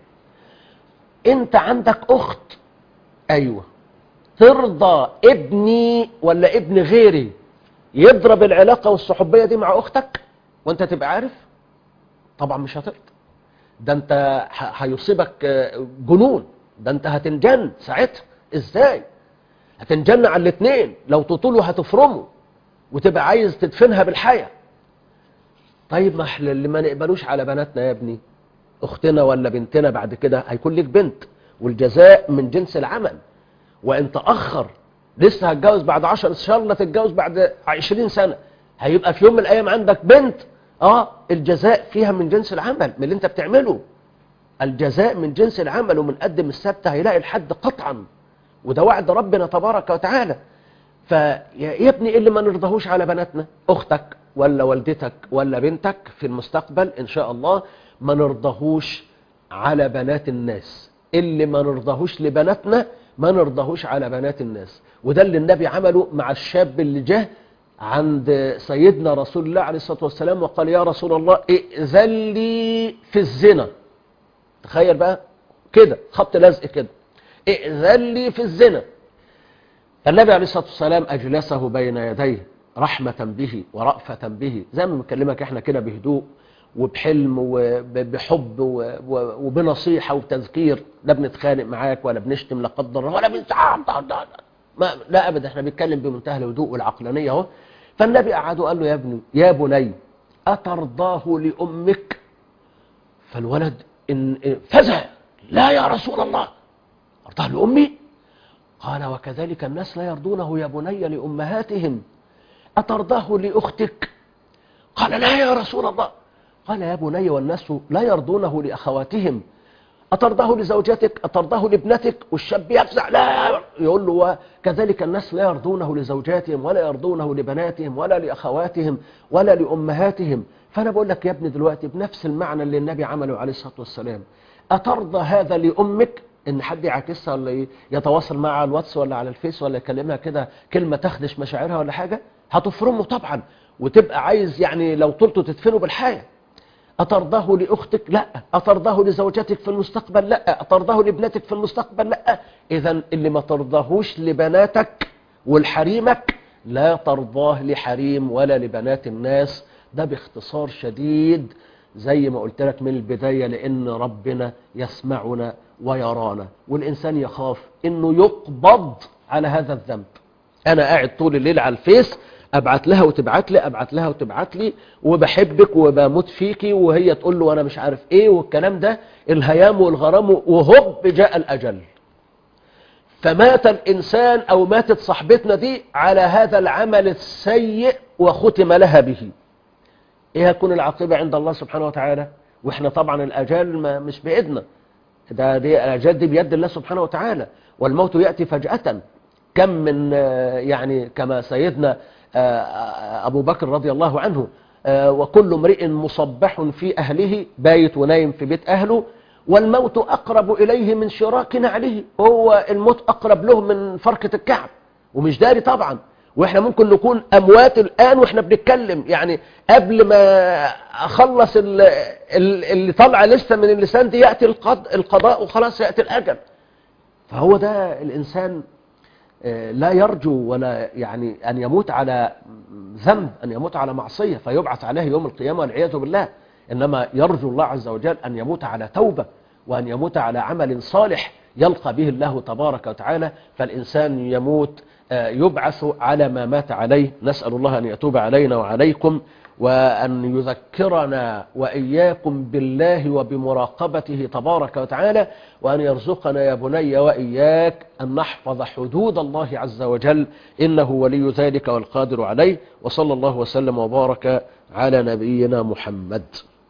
انت عندك اخت، ايوه، ترضى ابني ولا ابن غيري يضرب العلاقة والصحوبية دي مع اختك وانت تبقى عارف؟ طبعا مش هترضى. ده انت هيصيبك جنون، ده انت هتنجن ساعتها. ازاي هتنجن على الاثنين؟ لو تطوله هتفرمه وتبقى عايز تدفنها بالحياة. طيب ما احنا اللي ما نقبلوش على بناتنا يا ابني، اختنا ولا بنتنا بعد كده هيكون لك بنت، والجزاء من جنس العمل. وان تأخر لسه هتجوز بعد 10، ان شاء الله تتجوز بعد 20 سنة، هيبقى في يوم من الايام عندك بنت، الجزاء فيها من جنس العمل، من اللي انت بتعمله. الجزاء من جنس العمل، ومن قدم السبت هيلاقي الحد قطعا، وده وعد ربنا تبارك وتعالى. فيا ابني اللي ما نرضاهوش على بناتنا، اختك ولا والدتك ولا بنتك في المستقبل ان شاء الله، ما نرضاهوش على بنات الناس. اللي ما نرضاهوش لبناتنا ما نرضاهوش على بنات الناس. وده اللي النبي عمله مع الشاب اللي جه عند سيدنا رسول الله عليه الصلاة والسلام وقال يا رسول الله ائذن لي في الزنا. تخيل بقى كده، خبط لزق كده، ائذن لي في الزنا. النبي عليه الصلاة والسلام أجلسه بين يديه رحمة به ورأفة به، زي ما بنكلمك احنا كده بهدوء وبحلم وبحب وبنصيحة وبتذكير. لا بنتخانق معاك ولا بنشتم لا قدر الله ولا بنزعق، لا أبدا، احنا بنتكلم بمنتهى الهدوء والعقلانية اهو. فالنبي قعد وقال له يا ابني يا بني أترضاه لأمك؟ فالولد فزع، لا يا رسول الله، أرضاه لأمي؟ قال وكذلك الناس لا يرضونه يا بني لأمهاتهم. أترضاه لأختك؟ قال لا يا رسول الله. قال يا بني والناس لا يرضونه لأخواتهم. أترضاه لزوجتك؟ أترضاه لابنتك؟ والشاب يفزع، لا، يقول له وكذلك الناس لا يرضونه لزوجاتهم ولا يرضونه لبناتهم ولا لأخواتهم ولا لأمهاتهم. فأنا بقول لك يا ابني دلوقتي بنفس المعنى اللي النبي عمله عليه الصلاة والسلام، أترضى هذا لأمك؟ إن حد يعكسها ولا يتواصل معها على الواتس ولا على الفيس ولا يكلمها كده كلمة تخدش مشاعرها ولا حاجة، هتفرمه طبعا وتبقى عايز يعني لو طلته تدفنه بالحياة. أترضاه لأختك؟ لا. أترضاه لزوجتك في المستقبل؟ لا. أترضاه لابنتك في المستقبل؟ لا. إذن اللي ما ترضاهوش لبناتك والحريمك لا ترضاه لحريم ولا لبنات الناس. ده باختصار شديد زي ما قلت لك من البداية، لأن ربنا يسمعنا ويرانا، والإنسان يخاف إنه يقبض على هذا الذنب. أنا قاعد طول الليل على الفيس أبعت لها وتبعت لي، أبعت لها وتبعت لي، وبحبك وبموت فيكي، وهي تقول له أنا مش عارف إيه والكلام ده، الهيام والغرام، وهب جاء الأجل. فمات الإنسان أو ماتت صاحبتنا دي على هذا العمل السيء وختم لها به. إيه هتكون العاقبة عند الله سبحانه وتعالى؟ وإحنا طبعا الأجال مش بإيدنا، دي الأجال دي بيد الله سبحانه وتعالى، والموت يأتي فجأة. كم من يعني كما سيدنا أبو بكر رضي الله عنه، وكل امرئ مصبح في أهله، بايت ونايم في بيت أهله، والموت أقرب إليه من شراك نعله. هو الموت أقرب له من فركة الكعب، ومش داري طبعا. واحنا ممكن نكون اموات الان واحنا بنتكلم، يعني قبل ما اخلص اللي طالع لسه من اللسان دي ياتي القضاء وخلاص ياتي الاجل. فهو ده الانسان لا يرجو ولا يعني ان يموت على ذنب، ان يموت على معصيه فيبعث عليه يوم القيامه والعياذ بالله، انما يرجو الله عز وجل ان يموت على توبه، وان يموت على عمل صالح يلقى به الله تبارك وتعالى. فالانسان يموت يبعث على ما مات عليه. نسأل الله أن يتوب علينا وعليكم، وأن يذكرنا وإياكم بالله وبمراقبته تبارك وتعالى، وأن يرزقنا يا بني وإياك أن نحفظ حدود الله عز وجل، إنه ولي ذلك والقادر عليه. وصلى الله وسلم وبارك على نبينا محمد.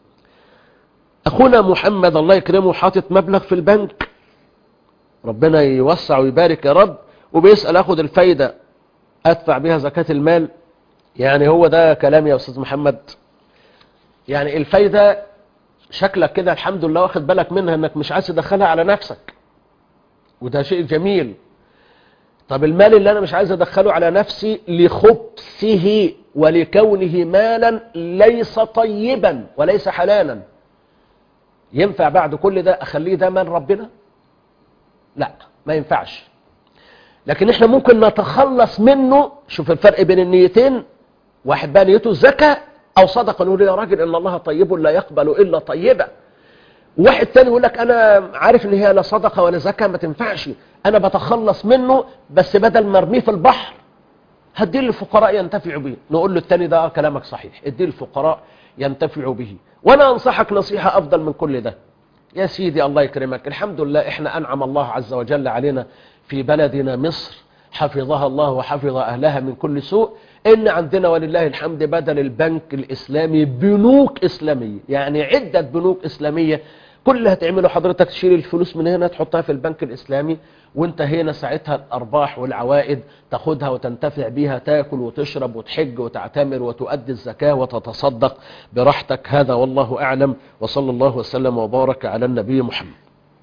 أخونا محمد الله يكرمه حاطط مبلغ في البنك، ربنا يوسع ويبارك يا رب، وبيسأل أخذ الفايدة أدفع بها زكاة المال. يعني هو ده كلام يا أستاذ محمد؟ يعني الفايدة شكلك كده الحمد لله واخد بالك منها أنك مش عايز تدخلها على نفسك، وده شيء جميل. طب المال اللي أنا مش عايز أدخله على نفسي لخبثه ولكونه مالا ليس طيبا وليس حلالا، ينفع بعد كل ده أخليه ده مال ربنا؟ لا، ما ينفعش. لكن احنا ممكن نتخلص منه. شوف الفرق بين النيتين، واحد بقى نيته الزكاة او صدقة، نقول يا راجل ان الله طيب لا يقبل الا طيبة. واحد تاني يقول لك انا عارف ان هي لا صدقة ولا زكاة ما تنفعش، انا بتخلص منه بس بدل ما ارميه في البحر هديه للفقراء ينتفعوا به. نقول له التاني ده كلامك صحيح، اديه للفقراء ينتفعوا به. وانا انصحك نصيحة افضل من كل ده يا سيدي الله يكرمك. الحمد لله احنا انعم الله عز وجل علينا في بلدنا مصر، حفظها الله وحفظ أهلها من كل سوء، إن عندنا ولله الحمد بدل البنك الإسلامي بنوك إسلامية، يعني عدة بنوك إسلامية. كل اللي هتعمله حضرتك تشيل الفلوس من هنا تحطها في البنك الإسلامي، وانت هنا ساعتها الأرباح والعوائد تاخدها وتنتفع بيها، تاكل وتشرب وتحج وتعتمر وتؤدي الزكاة وتتصدق براحتك. هذا والله أعلم، وصلى الله وسلم وبارك على النبي محمد.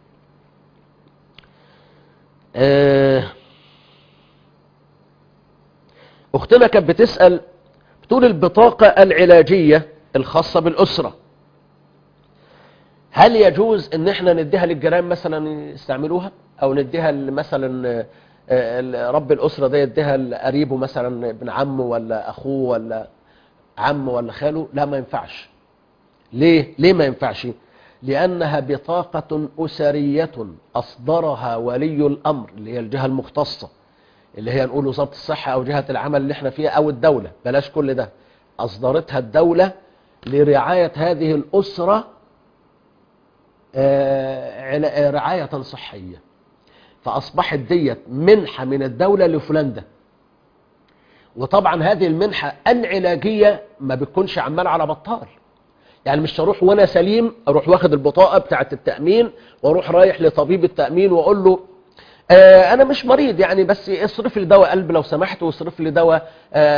أختنا كانت بتسأل، بتقول البطاقة العلاجية الخاصة بالأسرة هل يجوز ان احنا نديها للجيران مثلا يستعملوها، او نديها مثلا رب الأسرة ده يديها لقريبه مثلا ابن عمه ولا أخوه ولا عمه ولا خاله؟ لا، ما ينفعش. ليه ما ينفعش؟ لأنها بطاقة أسرية أصدرها ولي الأمر، اللي هي الجهة المختصة، اللي هي نقول وزارة الصحة أو جهة العمل اللي احنا فيها أو الدولة، بلاش كل ده، أصدرتها الدولة لرعاية هذه الأسرة رعاية صحية. فأصبحت ديت منحة من الدولة لفلان ده. وطبعا هذه المنحة العلاجية ما بتكونش عمال على بطال، يعني مش هروح وانا سليم اروح واخد البطاقة بتاعت التأمين واروح رايح لطبيب التأمين واقول له انا مش مريض يعني، بس اصرف لي دواء قلب لو سمحت، واصرف لي دواء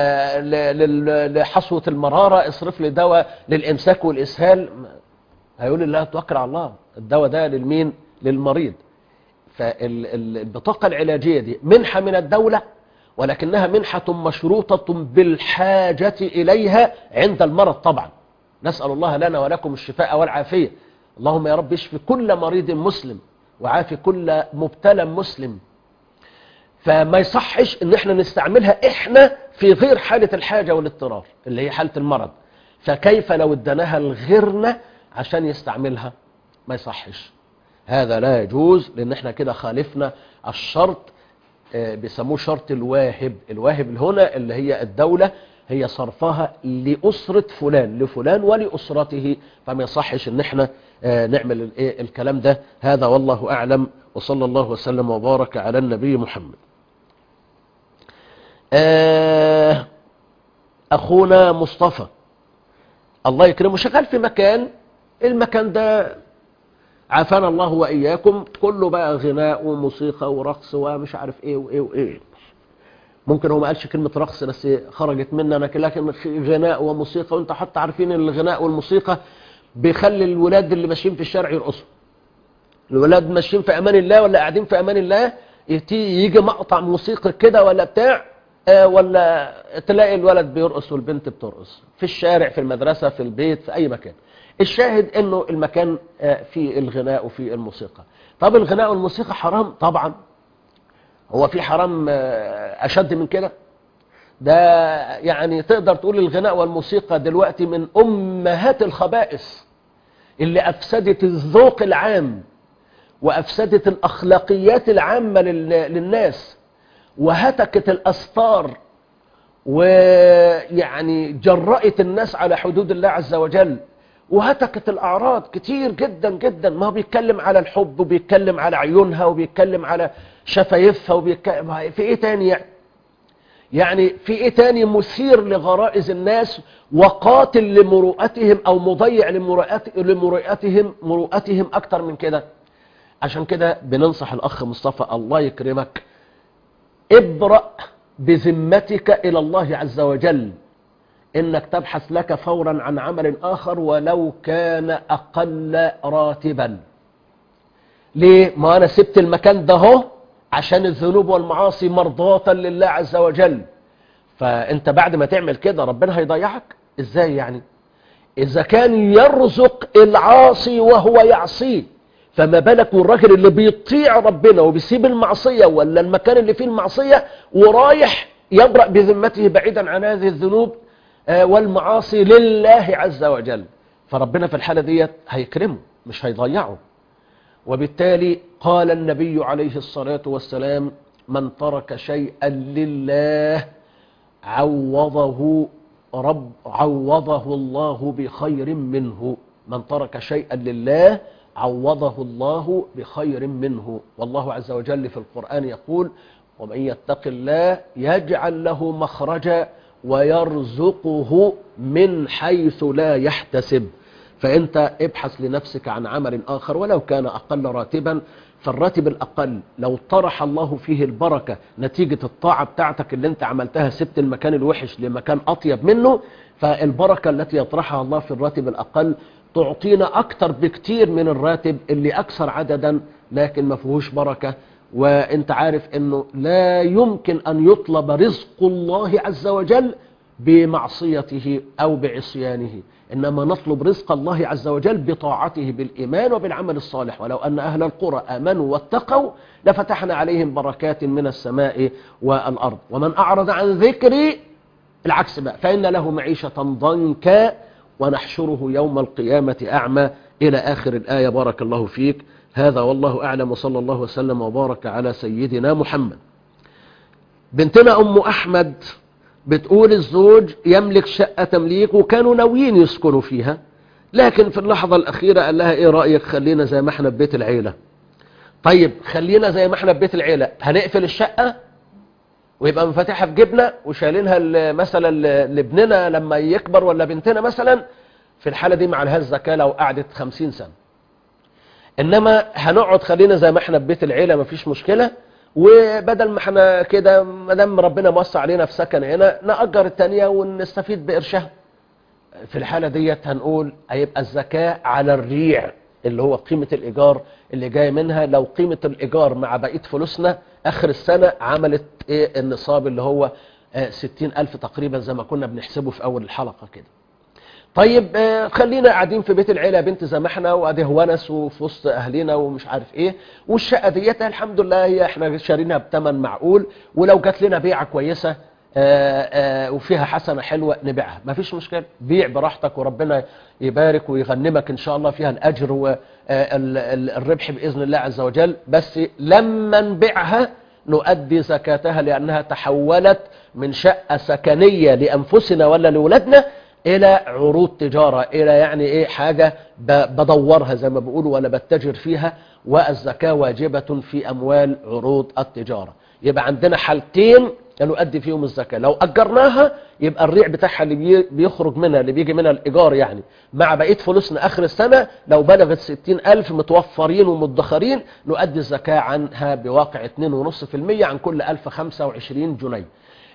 لحصوة المرارة، اصرف لي دواء للامساك والاسهال. هيقول لي لا، توكل على الله، الدواء ده للمين؟ للمريض. فالبطاقة العلاجية دي منحة من الدولة، ولكنها منحة مشروطة بالحاجة إليها عند المرض طبعا. نسأل الله لنا ولكم الشفاء والعافية. اللهم يا رب اشفي كل مريض مسلم وعافي كل مبتلى مسلم. فما يصحش ان احنا نستعملها احنا في غير حالة الحاجة والاضطرار اللي هي حالة المرض. فكيف لو ادناها لغيرنا عشان يستعملها؟ ما يصحش، هذا لا يجوز، لان احنا كده خالفنا الشرط، بيسموه شرط الواهب. الواهب هنا اللي هي الدولة هي صرفها لأسرة فلان، لفلان ولأسرته، فما يصحش ان احنا نعمل الكلام ده. هذا والله أعلم، وصلى الله وسلم وبارك على النبي محمد. أخونا مصطفى الله يكرمه شغال في مكان، المكان ده عافانا الله وإياكم كله بقى غناء وموسيقى ورقص ومش عارف ايه وايه وايه. ممكن هو ما قالش كلمة رقص بس خرجت مننا، لكن غناء وموسيقى. وانت حتى عارفين ان الغناء والموسيقى بيخلي الولاد اللي ماشيين في الشارع يرقصوا. الولاد ماشيين في امان الله ولا قاعدين في امان الله يجي مقطع موسيقى كده ولا بتاع، ولا تلاقي الولد بيرقص والبنت بترقص في الشارع، في المدرسة، في البيت، في أي مكان. الشاهد انه المكان فيه الغناء وفيه الموسيقى. طب الغناء والموسيقى حرام؟ طبعا. هو في حرام أشد من كده؟ ده يعني تقدر تقول الغناء والموسيقى دلوقتي من أمهات الخبائث اللي أفسدت الذوق العام وأفسدت الأخلاقيات العامة للناس، وهتكت الأستار، ويعني جرأت الناس على حدود الله عز وجل، وهتكت الأعراض كتير جدا جدا. ما هو بيتكلم على الحب، وبيتكلم على عيونها، وبيتكلم على شفايفها، وبيتكلم في ايه تاني يعني في ايه تاني مثير لغرائز الناس وقاتل لمروءتهم او مضيع مروءتهم اكتر من كده. عشان كده بننصح الاخ مصطفى الله يكرمك، ابرأ بذمتك الى الله عز وجل انك تبحث لك فورا عن عمل اخر ولو كان اقل راتبا. ليه؟ ما انا سبت المكان ده هو عشان الذنوب والمعاصي مرضاة لله عز وجل. فانت بعد ما تعمل كده ربنا هيضيعك ازاي يعني؟ اذا كان يرزق العاصي وهو يعصيه، فما بالك والراجل اللي بيطيع ربنا وبيسيب المعصية ولا المكان اللي فيه المعصية ورايح يبرأ بذمته بعيدا عن هذه الذنوب والمعاصي لله عز وجل. فربنا في الحالة ديت هيكرمه مش هيضيعه. وبالتالي قال النبي عليه الصلاة والسلام: من ترك شيئا لله عوضه الله بخير منه. من ترك شيئا لله عوضه الله بخير منه. والله عز وجل في القرآن يقول: ومن يتق الله يجعل له مخرجا ويرزقه من حيث لا يحتسب. فأنت ابحث لنفسك عن عمل آخر ولو كان أقل راتبا. فالراتب الأقل لو طرح الله فيه البركة نتيجة الطاعة بتاعتك اللي انت عملتها، سبت المكان الوحش لمكان أطيب منه، فالبركة التي يطرحها الله في الراتب الأقل تعطينا أكتر بكتير من الراتب اللي أكثر عددا لكن ما فيهوش بركة. وانت عارف انه لا يمكن أن يطلب رزق الله عز وجل بمعصيته أو بعصيانه، إنما نطلب رزق الله عز وجل بطاعته بالإيمان وبالعمل الصالح. ولو أن أهل القرى آمنوا واتقوا لفتحنا عليهم بركات من السماء والأرض. ومن أعرض عن ذكري العكس بقى فإن له معيشة ضنكا ونحشره يوم القيامة أعمى إلى آخر الآية. بارك الله فيك. هذا والله أعلم، وصلى الله وسلم وبارك على سيدنا محمد. بنتنا أم أحمد بتقول الزوج يملك شقة تمليك وكانوا ناويين يسكنوا فيها، لكن في اللحظة الأخيرة قال لها: إيه رأيك خلينا زي ما احنا ببيت العيلة؟ طيب خلينا زي ما احنا ببيت العيلة، هنقفل الشقة ويبقى مفاتيحها في جيبنا وشايلينها مثلا لابننا لما يكبر ولا بنتنا مثلا. في الحالة دي مع لها الزكاة لو قعدت 50 سنة. إنما هنقعد خلينا زي ما احنا ببيت العيلة مفيش مشكلة، وبدل ما احنا كده مدام ربنا موسع علينا في سكن هنا نأجر التانية ونستفيد بقرشها. في الحالة ديت هنقول هيبقى الزكاة على الريع اللي هو قيمة الإيجار اللي جاي منها. لو قيمة الإيجار مع بقية فلوسنا آخر السنة عملت ايه النصاب اللي هو 60,000 تقريبا زي ما كنا بنحسبه في أول الحلقة كده. طيب خلينا قاعدين في بيت العيلة بنت زي ما احنا وادي ونس وفي وسط اهلنا ومش عارف ايه، والشقة ديتها الحمد لله هي احنا شارينها بثمن معقول، ولو جات لنا بيعة كويسة وفيها حسنة حلوة نبيعها مفيش مشكلة. بيع براحتك وربنا يبارك ويغنمك ان شاء الله فيها الاجر والربح باذن الله عز وجل. بس لما نبيعها نؤدي زكاتها لانها تحولت من شقة سكنية لانفسنا ولا لولادنا الى عروض تجارة، الى يعني ايه حاجة بدورها زي ما بيقولوا ولا بتجر فيها. والزكاة واجبة في اموال عروض التجارة. يبقى عندنا حالتين نؤدي فيهم الزكاة. لو اجرناها يبقى الريع بتاعها اللي بيخرج منها اللي بيجي منها الايجار يعني مع بقية فلوسنا اخر السنة لو بلغت 60,000 متوفرين ومدخرين نؤدي الزكاة عنها بواقع 2.5% عن كل 1025 جنيه.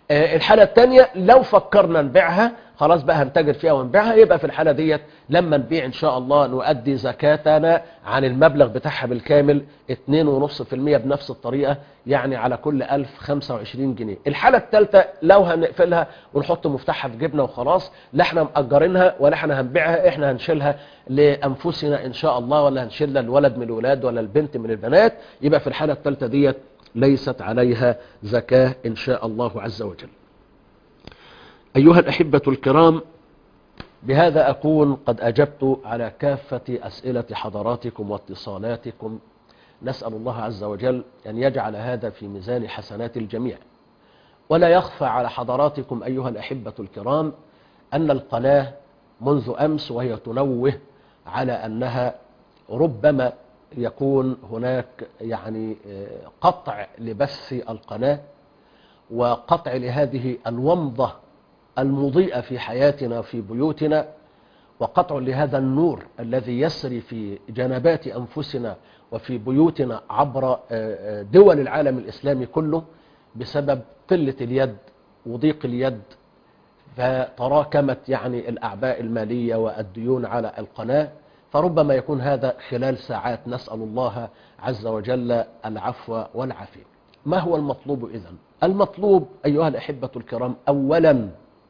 الحالة الثانية لو فكرنا نبيعها خلاص بقى هنتاجر فيها ونبيعها، يبقى في الحالة ديت لما نبيع إن شاء الله نؤدي زكاتنا عن المبلغ بتاعها بالكامل 2.5% بنفس الطريقة، يعني على كل 1000 25 جنيه. الحالة الثالثة لو هنقفلها ونحط مفتاحها في جيبنا وخلاص، لا احنا مأجرينها ولا احنا هنبيعها، احنا هنشيلها لأنفسنا إن شاء الله، ولا هنشيلها الولد من الولاد ولا البنت من البنات، يبقى في الحالة الثالثة ديت ليست عليها زكاة إن شاء الله عز وجل. أيها الأحبة الكرام، بهذا أكون قد أجبت على كافة أسئلة حضراتكم واتصالاتكم. نسأل الله عز وجل أن يجعل هذا في ميزان حسنات الجميع. ولا يخفى على حضراتكم أيها الأحبة الكرام أن القناة منذ أمس وهي تنوه على أنها ربما يكون هناك يعني قطع لبث القناة وقطع لهذه الومضة المضيئة في حياتنا في بيوتنا، وقطع لهذا النور الذي يسري في جنبات أنفسنا وفي بيوتنا عبر دول العالم الإسلامي كله بسبب قلة اليد وضيق اليد، فتراكمت يعني الأعباء المالية والديون على القناة، فربما يكون هذا خلال ساعات. نسأل الله عز وجل العفو والعافية. ما هو المطلوب إذن؟ المطلوب أيها الأحبة الكرام أولا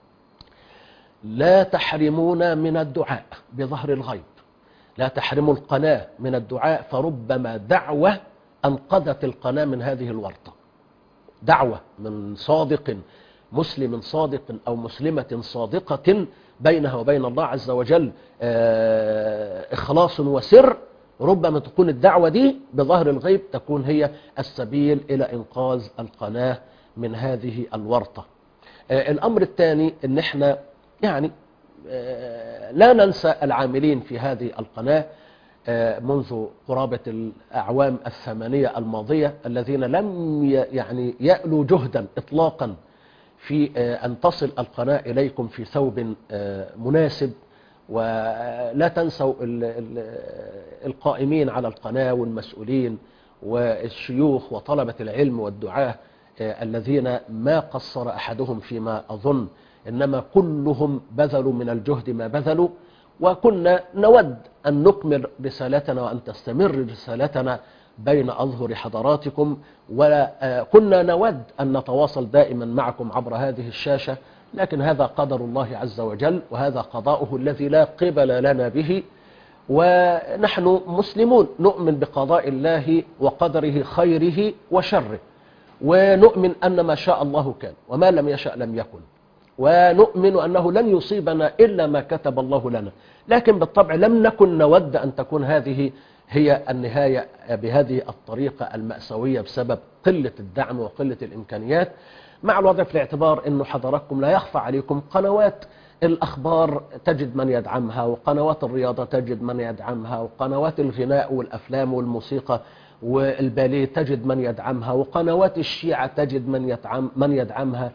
لا تحرمونا من الدعاء بظهر الغيب، لا تحرموا القناة من الدعاء، فربما دعوة أنقذت القناة من هذه الورطة، دعوة من صادق مسلم صادق أو مسلمة صادقة بينها وبين الله عز وجل إخلاص وسر، ربما تكون الدعوة دي بظهر الغيب تكون هي السبيل إلى إنقاذ القناة من هذه الورطة. الأمر الثاني أن احنا يعني لا ننسى العاملين في هذه القناة منذ قرابة الأعوام 8 الماضية الذين لم يعني يألوا جهدا إطلاقا في أن تصل القناة إليكم في ثوب مناسب. ولا تنسوا القائمين على القناة والمسؤولين والشيوخ وطلبة العلم والدعاة الذين ما قصر أحدهم فيما أظن، إنما كلهم بذلوا من الجهد ما بذلوا. وكنا نود أن نكمل رسالتنا وأن تستمر رسالتنا بين أظهر حضراتكم، وكنا نود أن نتواصل دائما معكم عبر هذه الشاشة، لكن هذا قدر الله عز وجل وهذا قضاؤه الذي لا قبل لنا به، ونحن مسلمون نؤمن بقضاء الله وقدره خيره وشره، ونؤمن أن ما شاء الله كان وما لم يشأ لم يكن، ونؤمن أنه لن يصيبنا إلا ما كتب الله لنا. لكن بالطبع لم نكن نود أن تكون هذه هي النهاية بهذه الطريقة المأساوية بسبب قلة الدعم وقلة الإمكانيات، مع الوضع في الاعتبار أنه حضراتكم لا يخفى عليكم قنوات الأخبار تجد من يدعمها، وقنوات الرياضة تجد من يدعمها، وقنوات الغناء والأفلام والموسيقى والباليه تجد من يدعمها، وقنوات الشيعة تجد من يدعمها،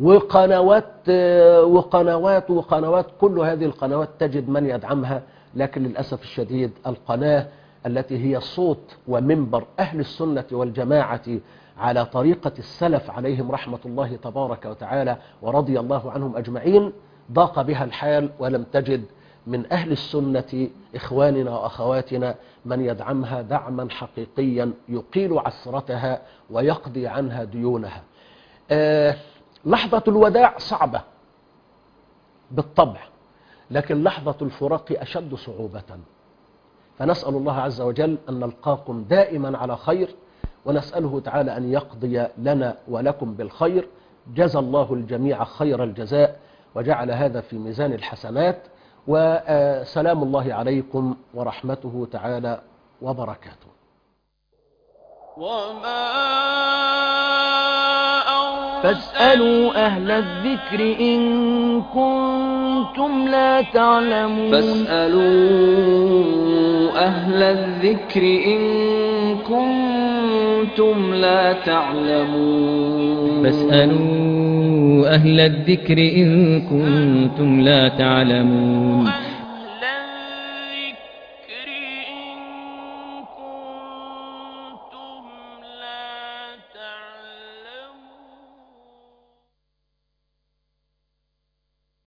وقنوات كل هذه القنوات تجد من يدعمها. لكن للأسف الشديد القناة التي هي صوت ومنبر أهل السنة والجماعة على طريقة السلف عليهم رحمة الله تبارك وتعالى ورضي الله عنهم أجمعين ضاق بها الحال، ولم تجد من أهل السنة إخواننا وأخواتنا من يدعمها دعما حقيقيا يقيل عثرتها ويقضي عنها ديونها. لحظة الوداع صعبة بالطبع، لكن لحظة الفراق أشد صعوبة، فنسأل الله عز وجل أن نلقاكم دائما على خير، ونسأله تعالى أن يقضي لنا ولكم بالخير. جزى الله الجميع خير الجزاء وجعل هذا في ميزان الحسنات، وسلام الله عليكم ورحمته تعالى وبركاته. فاسألوا أهل الذكر إن كنتم لا تعلمون. فاسألوا أهل الذكر إن كنتم لا تعلمون. فاسألوا أهل الذكر إن كنتم لا تعلمون.